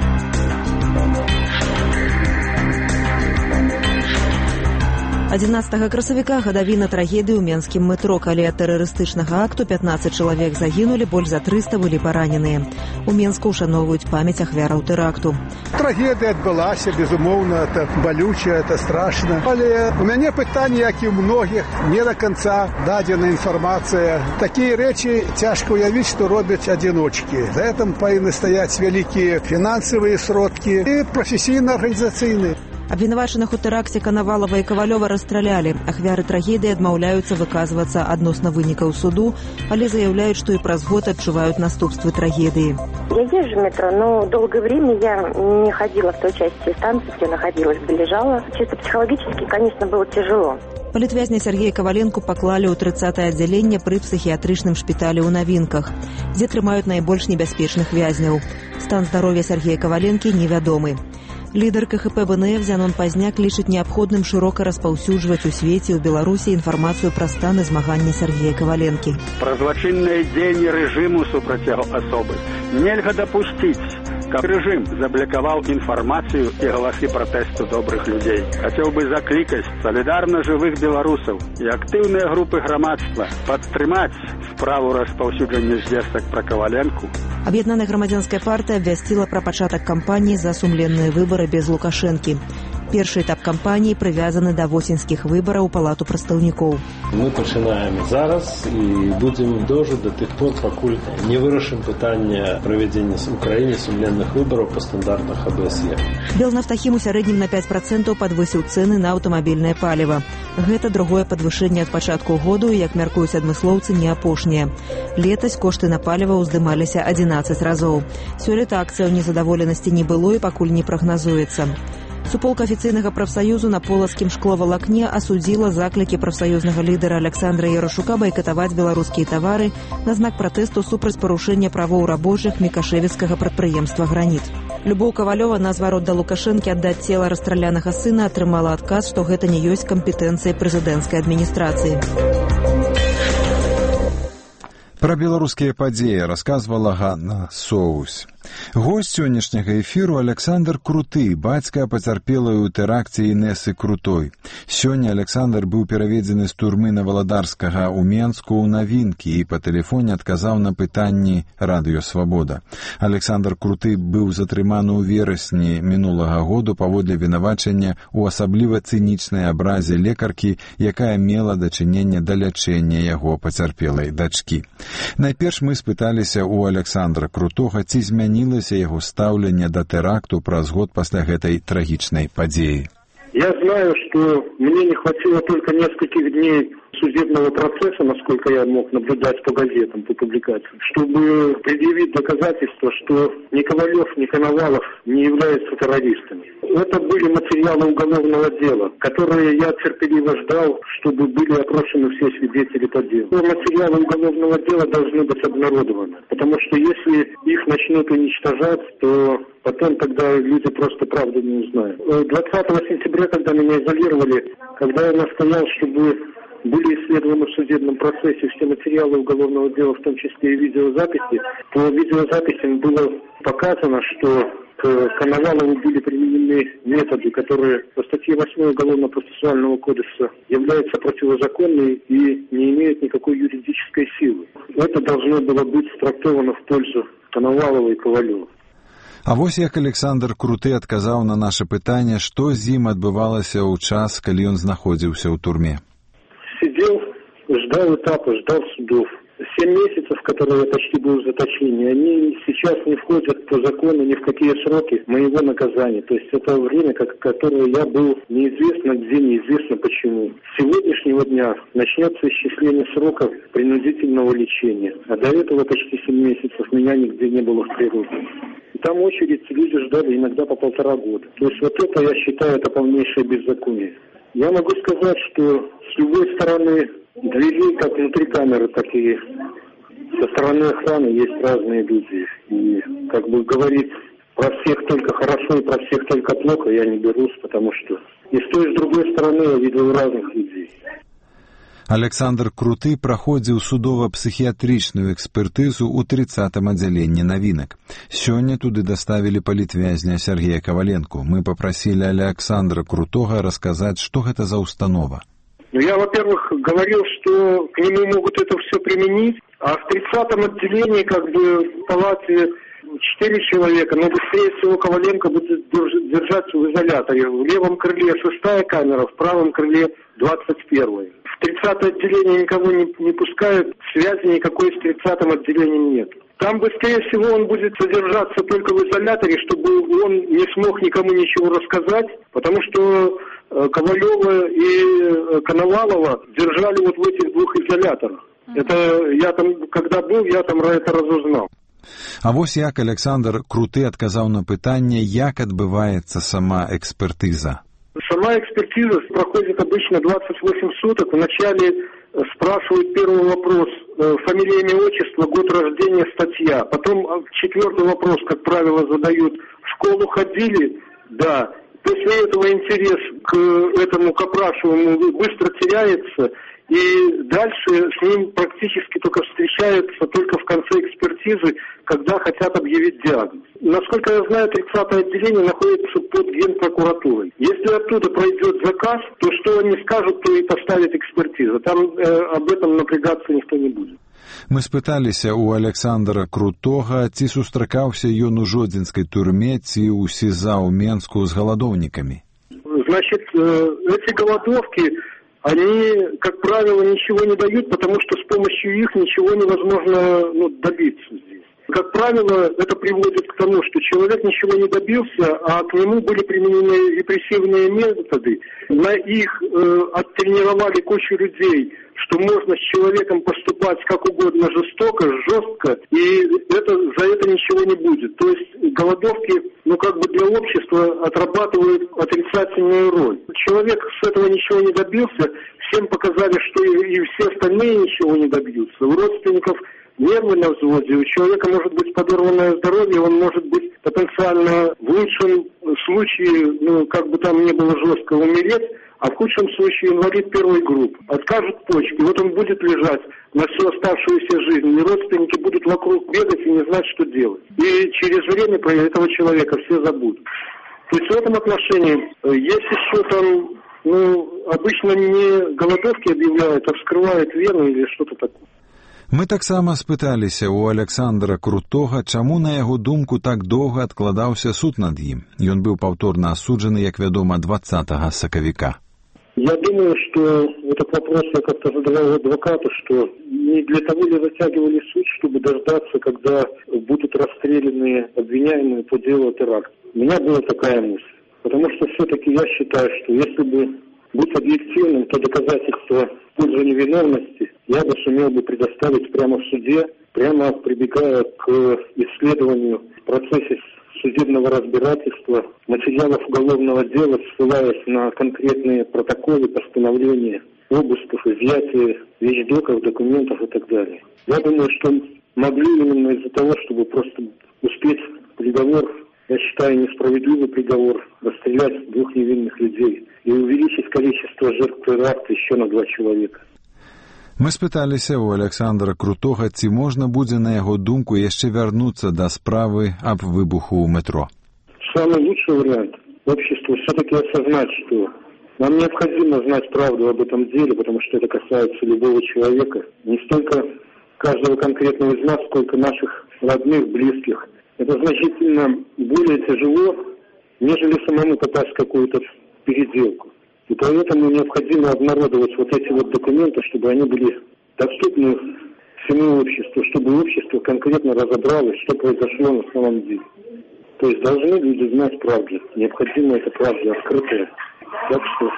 11 красавіка гадавіна трагедыі ў менскім метро, калі ад тэрарыстычнага акту 15 чалавек загінулі, больш за 300 былі параненыя. У Менску ушаноўваюць памяць ахвяраў тэракту. Трагедыя адбылася, безумоўна, это балюча, это страшна. Але у мяне пытанне, як і ў многіх, не до конца дадзена інфармацыя. Такія рэчы цяжка ўявіць, што робяць адзіночкі. За гэтым павінны стаяць вялікія фінансавыя сродкі і прафесійна-арганізацыйныя. Абвінавачаных у тэракце Канавалова і Кавалёва расстралялі. Ахвяры трагедыі адмаўляюцца выказвацца адносна вынікаў суду, але заяўляюць, што і праз год адчуваюць наступствы трагедыі. Я езжу в метро, но долгое время я не ходила в той части станции, где находилась, где лежала. Чисто психологически, конечно, было тяжело. Палітвязня Сергея Каваленку паклалі ў 30-е аддзяленне пры псіхіятрычным шпіталі ў Навінках, дзе трымаюць найбольш небяспечных вязняў. Стан здароўя Сергея Каваленкі невядомы. Лідар КХП БНФ Зянон Пазняк лічыць неабходным шырока распаўсюджваць у свеце і ў Беларусі інфармацыю пра стан і змаганні Сергея Каваленкі. Пра злачынныя дзеянні рэжыму супраць яго асобы нельга дапусціць, каб рэжым заблакаваў інфармацыю і галасы пратэсту добрых людзей. Хацеў бы заклікаць салідарна жывых беларусаў і актыўныя групы грамадства падтрымаць справу распаўсюджання звестак пра Каваленку. Аб'яднаная грамадзянская партыя абвясціла пра пачатак кампаніі за сумленныя выбары без Лукашэнкі. Першы этап кампаніі прывязаны да восеньскіх выбараў у палату прадстаўнікоў. Мы пачынаем зараз і будзем дожыць да тых пор, пакуль не вырашым пытанне правядзення ў краіне сумленных выбараў па стандартах АБСЕ. Белнафтахім у сярэднім на 5% падвысіў цэны на аўтамабільнае паліва. Гэта другое падвышэнне ад пачатку году, як мяркуюць адмыслоўцы, не апошняе. Летась кошты на паліва ўздымаліся 11 разоў. Сёлета акцыяў незадаволенасці не было і пакуль не прагназуецца. Суполка афіцыйнага прафсаюзу на полацкім шкловалакне асудзіла заклікі прафсаюзнага лідара Александра Ярашука байкатаваць беларускія тавары на знак пратэсту супраць парушэння правоў рабочых мікашэвіцкага прадпрыемства «Граніт». Любоў Кавалёва на зварот да Лукашэнкі аддаць цела расстралянага сына атрымала адказ, што гэта не ёсць кампетэнцыяй прэзідэнцкай адміністрацыі. Пра беларускія падзеі расказвала Ганна Соус. Госць сённяшняга эфіру Александр Круты, бацька пацярпелай у тэракце Інэсы Крутой. Сёння Александр быў пераведзены з турмы Наваладарскага ў Менску ў навінкі і па тэлефоне адказаў на пытанні Радыё Свабода. Александр Круты быў затрыманы ў верасні мінулага году паводле вінавачання ў асабліва цынічнай абразе лекаркі, якая мела дачыненне да лячэння яго пацярпелай дачкі. Найперш мы спыталіся ў Александра Крутога, ці змянілася яго стаўленне да тэракту праз год пасля гэтай трагічнай падзеі. Я знаю, что мне не хватило только нескольких дней судебного процесса, насколько я мог наблюдать по газетам, по публикациям, чтобы предъявить доказательства, что ни Ковалев, ни Коновалов не являются террористами. Это были материалы уголовного дела, которые я терпеливо ждал, чтобы были опрошены все свидетели по делу. Материалы уголовного дела должны быть обнародованы, потому что если их начнут уничтожать, то потом тогда люди просто правду не узнают. 20 сентября, когда меня изолировали, когда я настоял, чтобы были исследованы в судебном процессе все материалы уголовного дела, в том числе и видеозаписи, по видеозаписям было показано, что к Коновалову были применены методы, которые по статье 8 Уголовно-процессуального кодекса являются противозаконными и не имеют никакой юридической силы. Это должно было быть трактовано в пользу Коновалова и Ковалева. А вось як Александр Круты адказаў на наше пытанне, што з ім адбывалася ў час, калі ён знаходзіўся ў турме. Сидел, ждал этапа, ждал судов. 7 месяцев, которые я почти был в заточении, они сейчас не входят по закону ни в какие сроки моего наказания. То есть это время, которое я был неизвестно где, неизвестно почему. С сегодняшнего дня начнется исчисление срока принудительного лечения. А до этого почти 7 месяцев меня нигде не было в природе. И там очередь, люди ждали иногда по 1,5 года. То есть вот это, я считаю, это полнейшее беззаконие. Я могу сказать, что с любой стороны двери, как внутри камеры, так и со стороны охраны есть разные люди. И, как бы говорить, про всех только хорошо и про всех только плохо я не берусь, потому что и с той, и с другой стороны я видел разных людей. Александр Круты праходзіў судова-псіхіятрычную экспертызу ў 30-м аддзяленні навінак. Сёння туды даставілі палітвязня Сергея Коваленку. Мы попросили Александра Крутога рассказать, что это за установа. Ну, я, во-первых, говорил, что к нему могут это все применить, а в 30-м отделении, как бы, в палате 4 человека, но быстрее всего Коваленко будет держаться в изоляторе. В левом крыле 6-я камера, в правом крыле 21-я. В 30-е отделение никого не пускают, связи никакой с 30-м отделением нет. Там быстрее всего он будет содержаться только в изоляторе, чтобы он не смог никому ничего рассказать, потому что Ковалева и Коновалова держали вот в этих 2 изоляторах. Это я там, когда был, я там это разузнал. А вось як Александр Круты адказаў на пытанне, як адбываецца сама экспертыза. Сама экспертиза проходит обычно 28 суток. Вначале спрашивают первый вопрос, фамилия, имя, отчество, год рождения, статья. Потом 4-й вопрос, как правило, задают, в школу ходили? Да. После этого интерес к этому, к опрашиваемому быстро теряется, и дальше с ним практически только встречаются только в конце экспертизы, когда хотят объявить диагноз. Насколько я знаю, 30-е отделение находится под Генпрокуратурой. Если оттуда пройдет заказ, то что они скажут, то и поставит экспертиза. Там об этом напрягаться никто не будет. Мы спыталіся у Александра Крутога, ці сустракаўся ён у жодзінскай турме, ці ў СІЗА ў Менску з галадоўнікамі. Значит, эти голодовки, они, как правило, ничего не дают, потому что с помощью их ничего невозможно добиться здесь. Как правило, это приводит к тому, что человек ничего не добился, а к нему были применены репрессивные методы. На их оттренировали кучу людей, что можно с человеком поступать как угодно жестоко, жестко, и за это ничего не будет. То есть голодовки, для общества отрабатывают отрицательную роль. Человек с этого ничего не добился, всем показали, что и все остальные ничего не добьются. У родственников нервы на взводе, у человека может быть подорванное здоровье, он может быть потенциально в лучшем случае, как бы там ни было жестко, умереть, а в худшем случае инвалид первой группы. Откажут почки. Вот он будет лежать на всю оставшуюся жизнь, и родственники будут вокруг бегать и не знать, что делать. И через время про этого человека все забудут. То есть в этом отношении, если что там, обычно не голодовки объявляют, а вскрывают вены или что-то такое. Мы таксама спыталіся ў Александра Крутога, чаму, на яго думку, так доўга адкладаўся суд над ім. Ён быў паўторна асуджаны, як вядома, 20 сакавіка. Я думаю, что этот вопрос я как-то задавал адвокату, что не для того ли затягивали суд, чтобы дождаться, когда будут расстреляны обвиняемые по делу теракта. У меня была такая мысль. Потому что все-таки я считаю, что если бы быть объективным, то доказательства в пользу невиновности я бы сумел бы предоставить прямо в суде, прямо прибегая к исследованию в процессе судебного разбирательства материалов уголовного дела, ссылаясь на конкретные протоколы, постановления, обысков, изъятия вещдоков, документов и так далее. Я думаю, что могли именно из-за того, чтобы просто успеть приговор, я считаю, несправедливый приговор, расстрелять 2 невинных людей и увеличить количество жертв теракта еще на 2 человека. Мы спыталіся ў Александра Крутога, ці можна будзе, на яго думку, яшчэ вярнуцца да справы аб выбуху ў метро. Самый лучший вариант обществу все-таки осознать, что нам необходимо знать правду об этом деле, потому что это касается любого человека, не столько каждого конкретного из нас, сколько наших родных, близких. Это значительно более тяжело, нежели самому попасть в какую-то переделку. И поэтому необходимо обнародовать вот эти вот документы, чтобы они были доступны всему обществу, чтобы общество конкретно разобралось, что произошло на самом деле. То есть должны люди знать правду. Необходимо эта правда открытая. Так что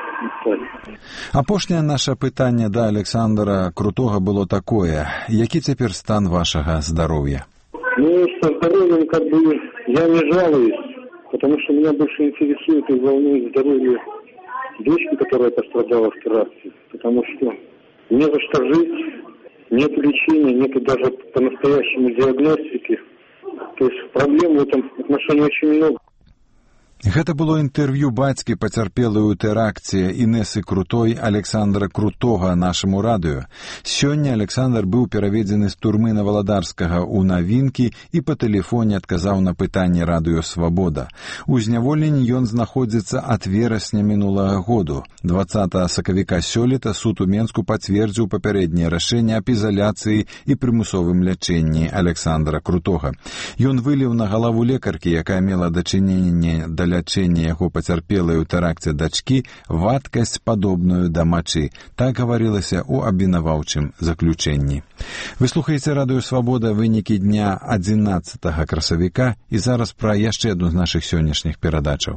апошняе наше пытанне да Александра Крутога было такое: які цяпер стан вашага здароўя? Со здоровьем я не жалуюсь, потому что меня больше интересует и волнует здоровье дочки, которая пострадала в теракте, потому что не за что жить, нет лечения, нет даже по-настоящему диагностики. То есть проблем в этом отношении очень много. Гэта было інтэрв'ю бацькі пацярпелай у тэракце Інесы Крутой Александра Крутога нашаму радыё. Сёння Александр быў пераведзены з турмы Наваладарскага ў Навінкі і па тэлефоне адказаў на пытанне радыё «Свабода». У зняволенні ён знаходзіцца ад верасня мінулага году. 20 сакавіка сёлета суд у Менску пацвердзіў папярэдняе рашэнне аб ізаляцыі і прымусовым лячэнні Александра Крутога. Ён выліў на галаву лекаркі, якая мела дачыненне да лячэння яго пацярпелай у тэракце дачкі, вадкасць, падобную да мачы. Так гаварылася ў абвінаваўчым заключэнні. Вы слухаеце радыё «Свабода», вынікі дня 11 красавіка, і зараз пра яшчэ адну з нашых сённяшніх перадачаў.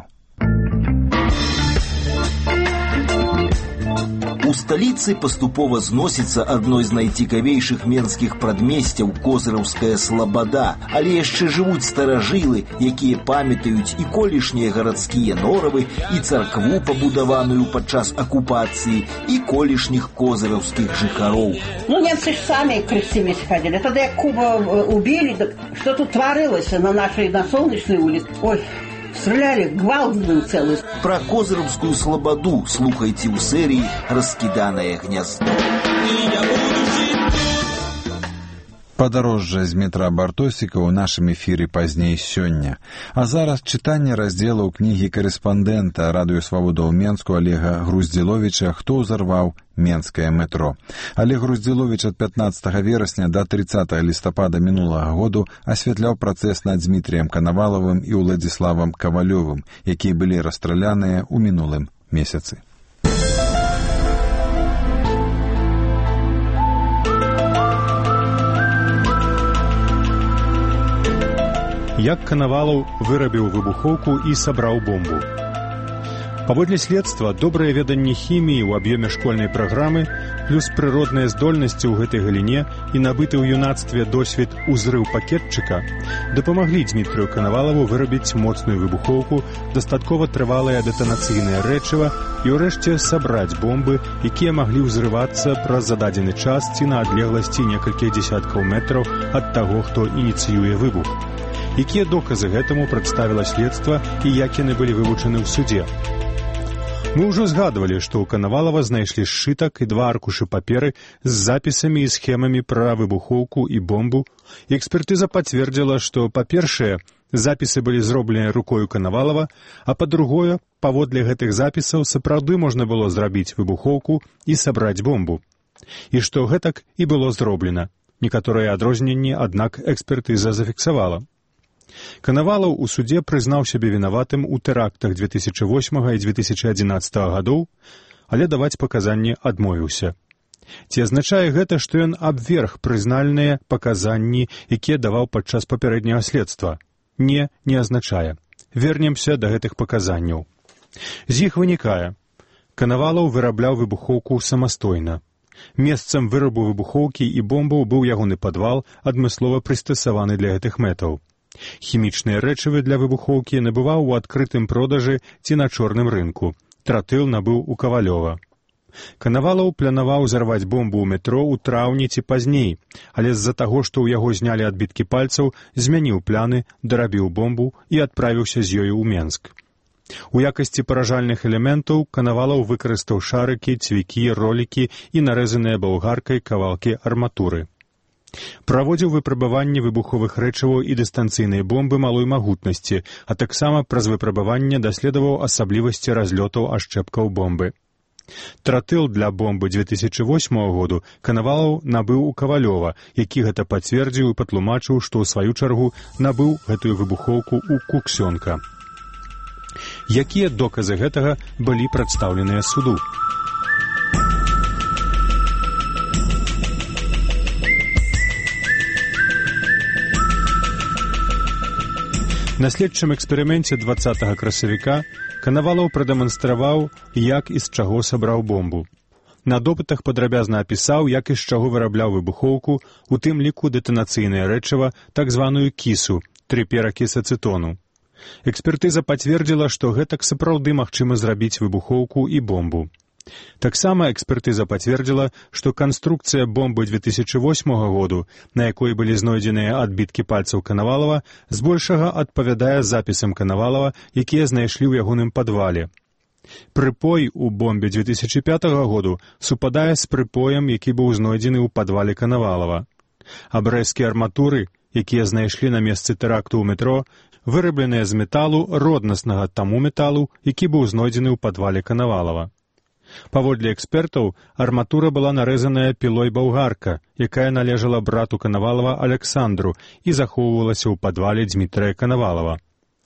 У сталіцы паступова зносіцца адно з найцікавейшых менскіх прадмесцяў Козыраўская слабада, але яшчэ жывуць старажылы, якія памятаюць і колішнія гарадскія норавы, і царкву, пабудаваную падчас акупацыі, і колішніх козыраўскіх жыхароў. Немцы ж самі крысцямі сходили. Тогда як Куба убили, что тут творилось на нашей, на Солнечной улице? Ой, стреляли, гвалт был целый. Про Козыраўскую слободу слухайте у серии «Раскиданное гнездо». Падарожжа з метра Бартосіка ў нашым эфіры пазней сёння. А зараз чытанне раздзелаў кнігі карэспандэнта радыё «Свабода» ў Менску Олега Груздзіловіча «Хто ўзарваў Менскае метро». Олег Груздзіловіч ад 15 верасня да 30 лістапада мінулага году асвятляў працэс над Дмітрыем Канавалавым і Уладзіславам Кавалёвым, якія былі расстраляныя ў мінулым месяцы. Як Канавалаў вырабіў выбухоўку і сабраў бомбу. Паводле следства, добрае веданне хіміі ў аб'ёме школьнай праграмы плюс прыродныя здольнасці ў гэтай галіне і набыты ў юнацтве досвед узрыў пакетчыка дапамаглі Дмітрыю Канавалаву вырабіць моцную выбухоўку, дастаткова трывалае дэтанацыйнае рэчыва і ўрэшце сабраць бомбы, якія маглі ўзрывацца праз зададзены час ці на адлегласці некалькіх дзесяткаў метраў ад таго, хто ініцыюе выбух. Якія доказы гэтаму прадставіла следства і як яны былі вывучаны ў суде? Мы ўжо згадвалі, што ў Канавалава знайшлі сшытак і 2 аркушы паперы з запісамі і схемамі пра выбухоўку і бомбу. І экспертыза пацвердзіла, што, па-першае, запісы былі зроблены рукою Канавалава, а па-другое, паводле гэтых запісаў сапраўды можна было зрабіць выбухоўку і сабраць бомбу. І што гэтак і было зроблена. Некаторыя адрозненні, аднак, экспертыза зафіксавала. Канавалаў у судзе прызнаў сябе вінаватым у тэрактах 2008 і 2011 гадоў, але даваць паказанні адмовіўся. Ці азначае гэта, што ён абверг прызнальныя паказанні, якія даваў падчас папярэдняга следства? Не, не азначае. Вернемся да гэтых паказанняў. З іх вынікае. Канавалаў вырабляў выбухоўку самастойна. Месцам вырабу выбухоўкі і бомбаў быў ягоны падвал, адмыслова прыстасаваны для гэтых мэтаў. Хімічныя рэчывы для выбухоўкі набываў у адкрытым продажы ці на чорным рынку. Тратыл набыў у Кавалёва. Канавалаў планаваў зарваць бомбу ў метро ў траўні ці пазней, але з-за таго, што ў яго знялі адбіткі пальцаў, змяніў пляны, дарабіў бомбу і адправіўся з ёю ў Менск. У якасці паражальных элементаў Канавалаў выкарыстаў шарыкі, цвікі, ролікі і нарэзаныя балгаркай кавалкі арматуры. Праводзіў выпрабаванне выбуховых рэчываў і дыстанцыйнай бомбы малой магутнасці, а таксама праз выпрабаванне даследаваў асаблівасці разлётаў ашчэпкаў бомбы. Тратыл для бомбы 2008 году Канавалаў набыў у Кавалёва, які гэта пацвердзіў і патлумачыў, што ў сваю чаргу набыў гэтую выбухоўку ў Куксёнка. Якія доказы гэтага былі прадстаўленыя суду? На следчым эксперыменце 20 красавіка Канавалаў прадэманстраваў, як і з чаго сабраў бомбу. На допытах падрабязна апісаў, як і з чаго вырабляў выбухоўку, у тым ліку дэтанацыйнае рэчыва, так званую кісу, трыперакіс ацэтону. Экспертыза пацвердзіла, што гэтак сапраўды магчыма зрабіць выбухоўку і бомбу. Таксама экспертыза пацвердзіла, што канструкцыя бомбы 2008 году, на якой былі знойдзеныя адбіткі пальцаў Канавалава, збольшага адпавядае запісам Канавалава, якія знайшлі ў ягоным падвале. Прыпой у бомбе 2005 году супадае з прыпоем, які быў знойдзены ў падвале Канавалава. Абрэзкі арматуры, якія знайшлі на месцы тэракту ў метро, вырабленыя з металу роднаснага таму металу, які быў знойдзены ў падвале Канавалава. Паводле экспертаў, арматура была нарэзаная пілой балгарка, якая належала брату Канавалава Александру і захоўвалася ў падвале Дмітрая Канавалава.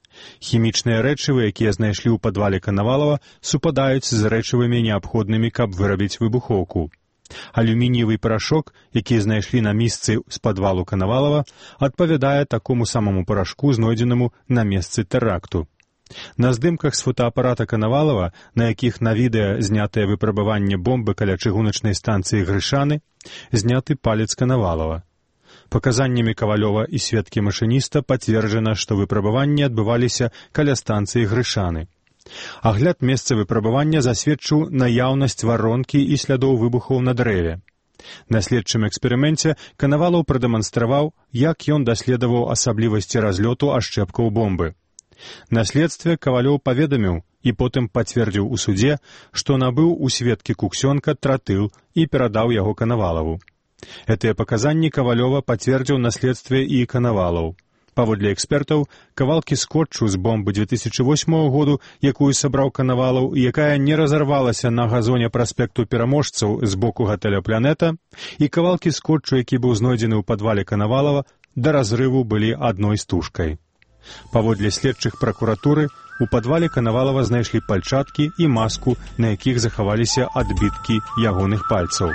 Хімічныя рэчывы, якія знайшлі ў падвале Канавалава, супадаюць з рэчывамі неабходнымі, каб вырабіць выбухоўку. Алюмініевы парашок, які знайшлі на месцы з падвалу Канавалава, адпавядае такому самому парашку, знойдзенаму на месцы тэракту. На здымках з фотоапарата Канавалава, на якіх на відэа знятае выпрабаванне бомбы каля чыгуначнай станцыі Грышаны, зняты палец Канавалава. Паказаннямі Кавалёва і сведкі машыніста пацверджана, што выпрабаванні адбываліся каля станцыі Грышаны. Агляд месца выпрабавання засведчыў наяўнасць варонкі і слядоў выбухаў на дрэве. На следчым эксперыменце Канавалаў прадэманстраваў, як ён даследаваў асаблівасці разлёту ашчэпкаў бомбы. На следстве Кавалёў паведаміў і потым пацвердзіў у судзе, што набыў у сведкі Куксёнка тратыл і перадаў яго Канавалаву. Гэтыя паказанні Кавалёва пацвердзіў на следстве і Канавалаў. Паводле экспертаў, кавалкі скотчу з бомбы 2008 году, якую сабраў Канавалаў і якая не разарвалася на газоне праспекту Пераможцаў з боку гатэля «Планета», і кавалкі скотчу, які быў знойдзены ў падвале Канавалава, да разрыву былі адной стужкай. Паводле следчых пракуратуры, у падвале Канавалава знайшлі пальчаткі і маску, на якіх захаваліся адбіткі ягоных пальцаў.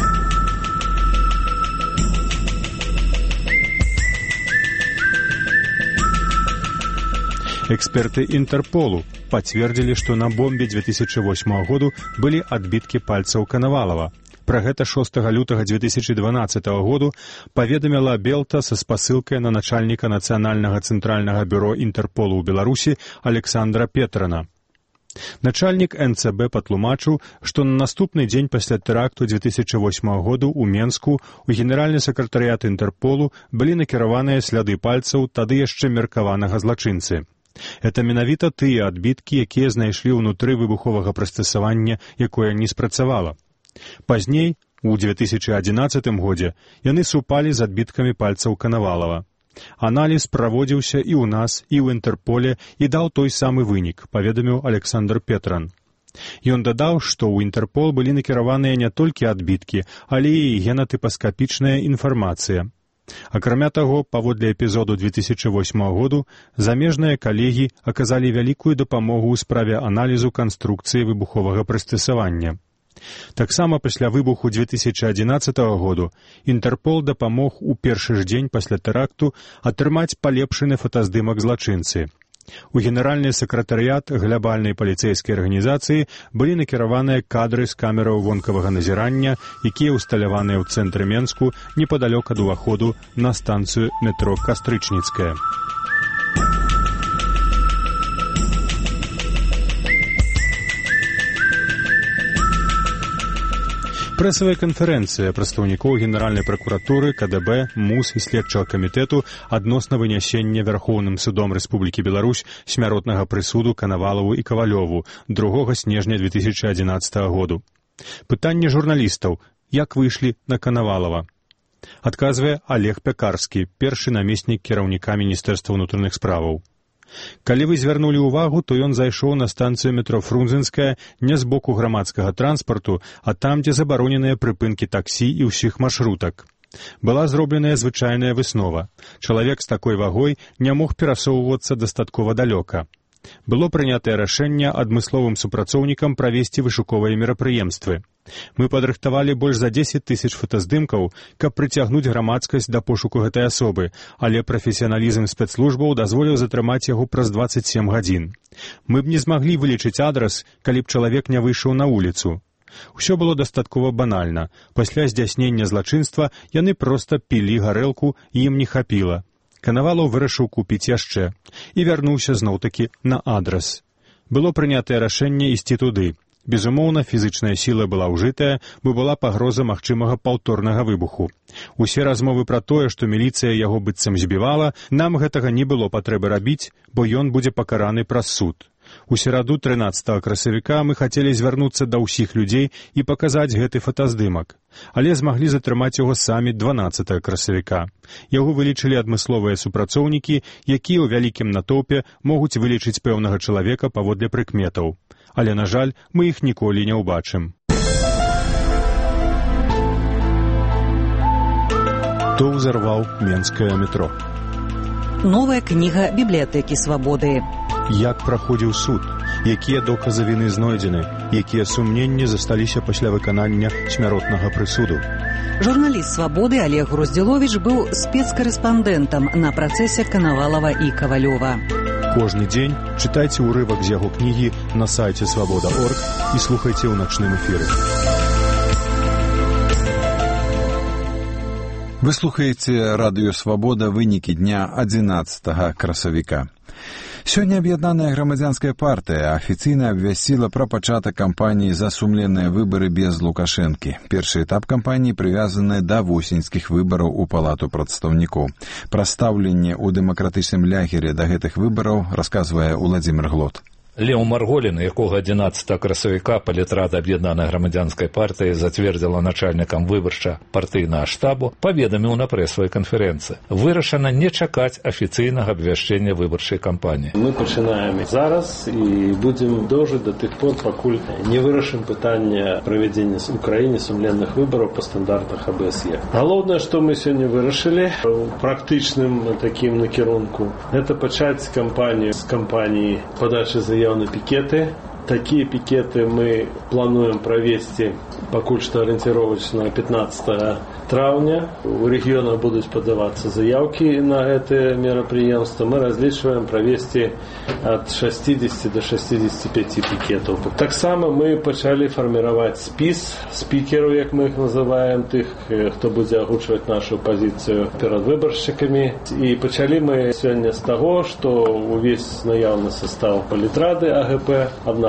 Эксперты Інтэрполу пацвердзілі, што на бомбе 2008 году былі адбіткі пальцаў Канавалава. Пра гэта 6 лютага 2012 году паведаміла Белта са спасылкай на начальніка Нацыянальнага цэнтральнага бюро Інтэрполу ў Беларусі Александра Петрана. Начальнік НЦБ патлумачыў, што на наступны дзень пасля тэракту 2008 году ў Менску у генеральны сакратарыят Інтэрполу былі накіраваныя сляды пальцаў тады яшчэ меркаванага злачынцы. Это менавіта тыя адбіткі, якія знайшлі ўнутры выбуховага прыстасавання, якое не спрацавала. Пазней, у 2011 годзе, яны супалі з адбіткамі пальцаў Канавалава. Аналіз праводзіўся і ў нас, і ў Інтэрполе і даў той самы вынік, паведаміў Александр Петран. Ён дадаў, што ў Інтэрпол былі накіраваныя не толькі адбіткі, але і генатыпаскапічная інфармацыя. Акрамя таго, паводле эпізоду 2008 году, замежныя калегі аказалі вялікую дапамогу ў справе аналізу канструкцыі выбуховага прыстасавання. Таксама пасля выбуху 2011 году Інтэрпол дапамог у першы ж дзень пасля тэракту атрымаць палепшаны фотаздымак злачынцы. У генеральны сакратарыят глобальнай паліцэйскай арганізацыі былі накіраваныя кадры з камераў вонкавага назірання, якія ўсталяваныя ў цэнтры Менску непадалёк ад уваходу на станцыю метро Кастрычніцкая. Прэсавая канферэнцыя прадстаўнікоў Генеральнай пракуратуры, КДБ, МУС і следчага камітэту адносна вынясення Вярхоўным судом Рэспублікі Беларусь смяротнага прысуду Канавалаву і Кавалёву 2 снежня 2011 году. Пытанне журналістаў: як выйшлі на Канавалава? Адказвае Олег Пякарскі, першы намеснік кіраўніка Міністэрства ўнутраных справаў. Калі вы звярнулі ўвагу, то ён зайшоў на станцыю метро Фрунзенская не з боку грамадскага транспарту, а там, дзе забароненыя прыпынкі таксі і ўсіх маршрутак. Была зробленая звычайная выснова. Чалавек з такой вагой не мог перасоўвацца дастаткова далёка. Было прынятае рашэнне адмысловым супрацоўнікам правесці вышуковыя мерапрыемствы. Мы падрыхтавалі больш за 10 000 фотаздымкаў, каб прыцягнуць грамадскасць да пошуку гэтай асобы, але прафесіяналізм спецслужбаў дазволіў затрымаць яго праз 27 гадзін. Мы б не змаглі вылічыць адрас, калі б чалавек не выйшаў на вуліцу. Усё было дастаткова банальна. Пасля здзяйснення злачынства яны проста пілі гарэлку, і ім не хапіла. Канавалаў вырашыў купіць яшчэ і вярнуўся зноў-такі на адрас. Было прынятае рашэнне ісці туды. Безумоўна, фізычная сіла была ўжытая, бо была пагроза магчымага паўторнага выбуху. Усе размовы пра тое, што міліцыя яго быццам збівала, нам гэтага не было патрэбы рабіць, бо ён будзе пакараны праз суд. У сераду 13 красавіка мы хацелі звярнуцца да ўсіх людзей і паказаць гэты фотаздымак, але змаглі затрымаць яго самі 12 красавіка. Яго вылічылі адмысловыя супрацоўнікі, якія ў вялікім натоўпе могуць вылічыць пэўнага чалавека паводле прыкметаў. Але, на жаль, мы іх ніколі не ўбачым. Хто ўзарваў менскае метро? Новая кніга бібліятэкі свабоды. Як праходзіў суд? Якія доказы віны знойдзены? Якія сумненні засталіся пасля выканання смяротнага прысуду? Журналіст «Свабоды» Олег Груздзіловіч быў спецкарэспандэнтам на працэсе Канавалава і Кавалёва. Кожны дзень чытайце ўрывак з яго кнігі на сайце «Свабода.орг» і слухайце ў начным эфіры. Вы слухаеце радыё «Свабода», вынікі дня 11 красавіка. Сёння Аб'яднаная грамадзянская партыя афіцыйна абвясціла пра пачатак кампаніі за сумленныя выбары без Лукашэнкі. Першы этап кампаніі прывязаны да восеньскіх выбараў у палату прадстаўнікоў. Пра стаўленне ў дэмакратычным лягеры да гэтых выбараў расказвае Уладзімір Глот. Леў Марголін, якога 11 красавіка палітрада Аб'яднанай грамадзянскай партыі зацвердзіла начальнікам выбарча партыйнага штабу, паведаміў на прэсавай канферэнцыі. Вырашана не чакаць афіцыйнага абвяшчэння выбарчай кампаніі. Мы пачынаем зараз і будзем доўжыць да тых пор, пакуль не вырашым пытанне правядзення ў краіне сумленных выбараў па стандартах АБСЕ. Галоўнае, што мы сёння вырашылі ў практычным такім накірунку, гэта пачаць кампанію з кампаніі падачы заяў на пікеты. Такие пикеты мы плануем провести пакуль што арыенціровачна 15 траўня. У рэгіёнах будуць падавацца заявкі на гэтые мерапрыемства. Мы разлічваем провести от 60 до 65 пикетов. Таксама мы пачалі фарміраваць спіс спікераў, як мы их называем, тых, хто будзе агучваць нашу пазіцыю перад выбаршчыкамі. І пачалі мы сёння з таго, што увесь наяўны состав палітрады АГП, адна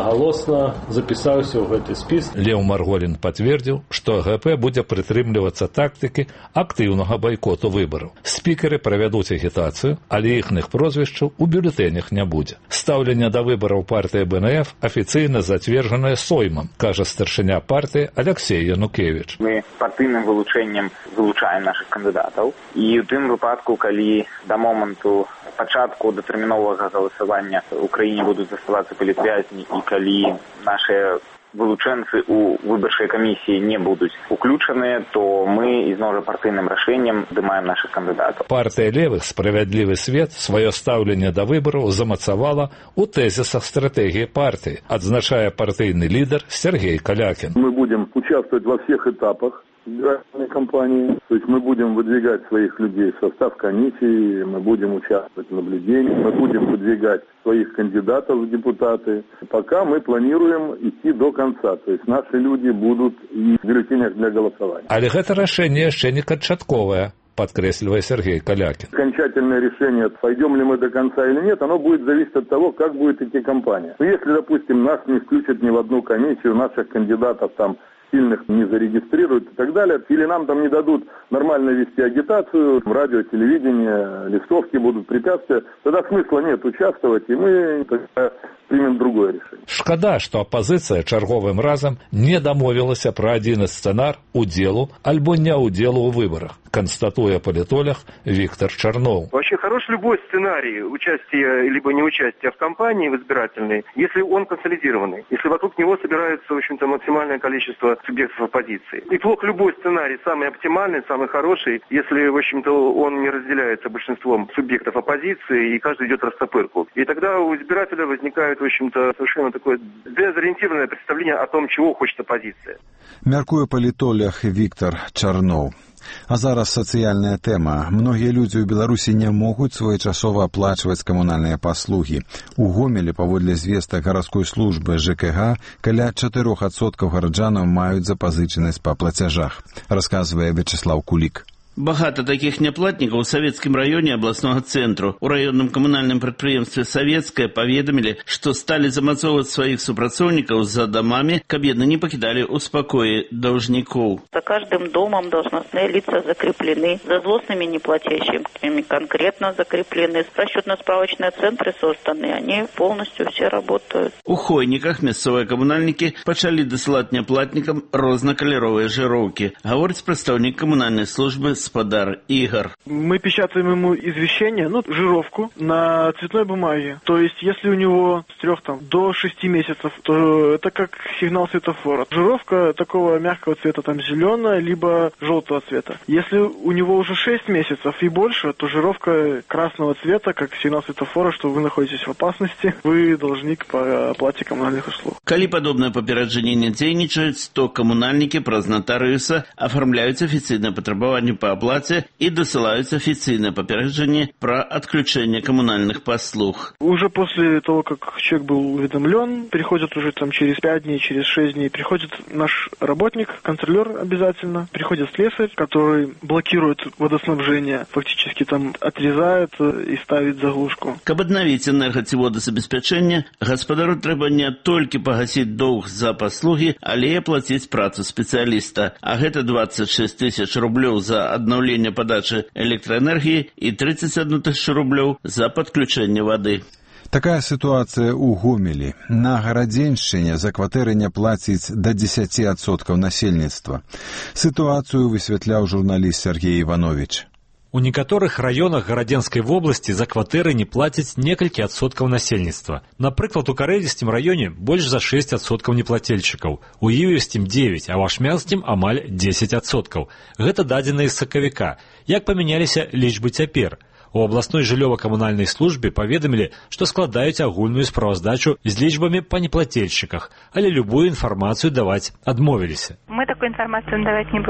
аднагалосна запісаўся ў гэты спіс. Леў Марголін пацвердзіў, што ГП будзе прытрымлівацца тактыкі актыўнага байкоту выбараў. Спікеры правядуць агітацыю, але іхных прозвішчаў у бюлетэнях не будзе. Стаўленне да выбараў партыі БНФ афіцыйна зацверджанае Соймам, кажа старшыня партыі Алексей Янукевич. Мы партыйным вылучэннем вылучаем нашых кандыдатаў, і ў тым выпадку, калі да моманту пачатку датэрміновага галасавання ў краіне будуць заставацца палітвязні, і калі нашыя вылучэнцы у выбарчай камісіі не будуць уключаныя, то мы ізноў жа партыйным рашэннем здымаем нашых кандыдатаў. Партыя левых «Справядлівы свет» сваё стаўленне да выбараў замацавала ў тэзісах стратэгіі партыі, адзначае партыйны лідар Сергей Калякін. Мы будем участвовать во всех этапах избирательной кампании. То есть мы будем выдвигать своих людей в состав комиссии, мы будем участвовать в наблюдении, мы будем выдвигать своих кандидатов в депутаты. Пока мы планируем идти до конца. То есть наши люди будут и в бюллетенях для голосования. Але гэта рашэнне яшчэ не канчатковае, подкресливая Сергей Калякин. Окончательное решение, пойдем ли мы до конца или нет, оно будет зависеть от того, как будет идти кампания. Но если, допустим, нас не включат ни в одну комиссию, наших кандидатов там сильных не зарегистрируют и так далее, или нам там не дадут нормально вести агитацию, радио, телевидение, листовки будут препятствия, тогда смысла нет участвовать, и мы тогда примем другое решение. Шкада, што апазіцыя чарговым разам не дамовілася пра адзіны сцэнар удзелу альбо не удзелу ў выбарах, констатуя политолог Виктор Чернов. Вообще хорош любой сценарий участия либо неучастия в кампании в избирательной, если он консолидированный, если вокруг него собирается, в общем-то, максимальное количество субъектов оппозиции. И плох любой сценарий, самый оптимальный, самый хороший, если, в общем-то, он не разделяется большинством субъектов оппозиции и каждый идет растопырку. И тогда у избирателя возникает, в общем-то, совершенно такое дезориентированное представление о том, чего хочет оппозиция. Мяркуе палітолог Віктор Чарноў. А зараз сацыяльная тэма. Многія людзі ў Беларусі не могуць своечасова аплачваць камунальныя паслугі. У Гомелі, паводле звестак гарадской службы ЖКГ, каля 4% гараджанаў маюць запазычанасць па плацяжах, расказвае Вячеслав Кулик. Багато таких неплатников в Советском районе областного центру. У районном коммунальном предприемстве «Советское» поведомили, что стали замацовывать своих супрацовников за домами, каб яны не покидали у спокое должников. За каждым домом должностные лица закреплены, за злостными неплательщиками конкретно закреплены. Расчетно-справочные центры созданы, они полностью все работают. У Хойниках мясцовыя коммунальники почали досылать неплатникам розноколеровые жировки, говорит представник коммунальной службы Спадар Игорь. Мы печатаем ему извещение, жировку на цветной бумаге. То есть, если у него с 3 до 6 месяцев, то это как сигнал светофора. Жировка такого мягкого цвета, зеленая, либо желтого цвета. Если у него уже 6 месяцев и больше, то жировка красного цвета, как сигнал светофора, что вы находитесь в опасности, вы должник по оплате коммунальных услуг. Калі подобное папераджэнне не дзейнічаюць, то камунальнікі праз нотариуса оформляюць афіцыйнае патрабаванне по оплате и досылаются официальное попереджение про отключение коммунальных послуг. Уже после того, как человек был уведомлен, приходит уже через 5 дней, через 6 дней, приходит наш работник, контролер обязательно, приходит слесарь, который блокирует водоснабжение, фактически отрезает и ставит заглушку. Каб аднавіць энергаціводасабеспячэнне, гаспадару трэба не толькі пагасіць доўг за паслугі, але і аплаціць працу спецыяліста, а гэта 26 000 рублёў за обновление подачи электроэнергии и 31 000 рублёў за подключение воды. Такая ситуация у Гомелі. На Гарадзеншчыне за кватэры не плаціць до 10% насельніцтва. Ситуацию высвятляў журналист Сергей Иванович. У некаторых раёнах Гарадзенскай вобласці за кватэры не плацяць некалькі адсоткаў насельніцтва. Напрыклад, у Карэльскім раёне больш за 6% неплательшчыкаў, у Іверскім 9%, а ў Ашмянскім амаль 10%. Гэта дадзеныя з сакавіка. Як памяняліся лічбы цяпер? У абласной жыллёва-камунальнай службе паведамілі, што складаюць агульную справаздачу з лічбамі па неплательшчыках, але любую інфармацыю даваць адмовіліся. Мы такую информацию давать не будем.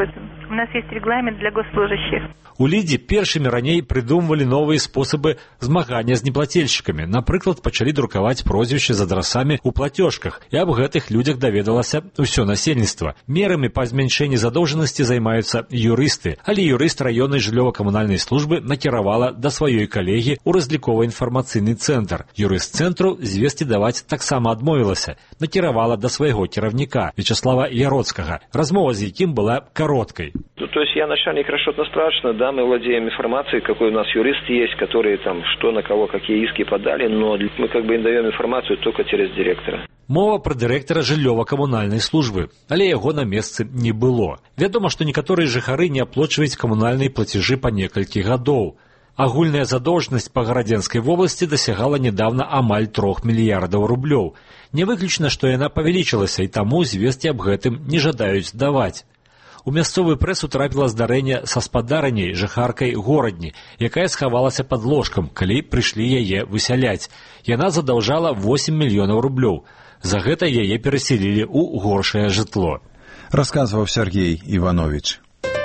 У нас есть регламент для госслужащих. У Лідзі першымі раней прыдумвалі новыя спосабы змагання з неплацельшчыкамі. Напрыклад, пачалі друкаваць прозвішчы з адрасамі ў плацёжках, і аб гэтых людзях даведалася ўсё насельніцтва. Мерамі па змяншэнні задоўжанасці займаюцца юрысты, але юрыст раённай жыллёва-камунальнай службы накіравала да сваёй калегі ў разлікова-інфармацыйны цэнтр. Юрыст цэнтру звесці даваць таксама адмовілася, накіравала да свайго кіраўніка Вячеслава Яроцкага, размова з якім была кароткай. То есть я начальник расчетно-справочного, да, мы владеем информацией, какой у нас юрист есть, которые там, что на кого, какие иски подали, но мы как бы им даем информацию только через директора. Мова пра дырэктара жыллёва-камунальнай службы, але яго на месцы не было. Вядома, што некаторыя жыхары не аплочваюць камунальныя плацежы па некалькі гадоў. Агульная задоўжанасць па гарадзенскай вобласці дасягала недавно амаль 3 мільярдаў рублёў. Не выключна, што яна павялічылася, і таму звесткі аб гэтым не жадаюць даваць. У мясцовую прэсу трапіла здарэнне са спадарняй жыхаркай горадні, якая схавалася пад ложкам, калі прыйшлі яе высяляць. Яна задаўжала 8 мільёнаў рублёў. За гэта яе пераселілі ў горшае жытло. Расказваў Сергей Иванович.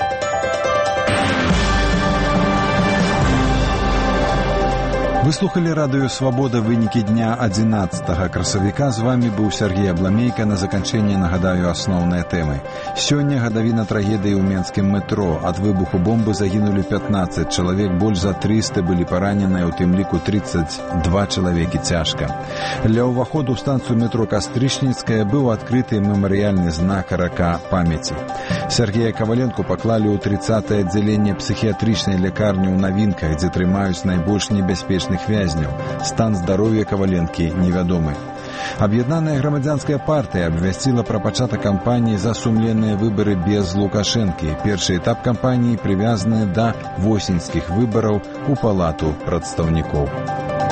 Вы слухали радыё «Свабода» вынікі дня 11 красавіка. З вами быў Сергей Абламейка. На заканчэнне нагадаю асноўныя тэмы. Сёння гадавіна трагедыі ў менскім метро. Ад выбуху бомбы загінулі 15 чалавек, больш за 300 былі параненыя, у тым ліку 32 чалавекі цяжка. Для ўваходу ў станцыю метро Кастрычніцкая быў адкрыты мемарыяльны знак рака памяці. Сергея Каваленку паклалі ў 30-е аддзяленне псіхіятрычнай лякарні ў Навінках, дзе трымаюць найбольш небяспечных вязняў. Стан здароўя Каваленкі невядомы. Аб'яднаная грамадзянская партыя абвясціла пра пачатак кампаніі за сумленныя выбары без Лукашэнкі. Першы этап кампаніі прывязаны да восеньскіх выбараў у палату прадстаўнікоў.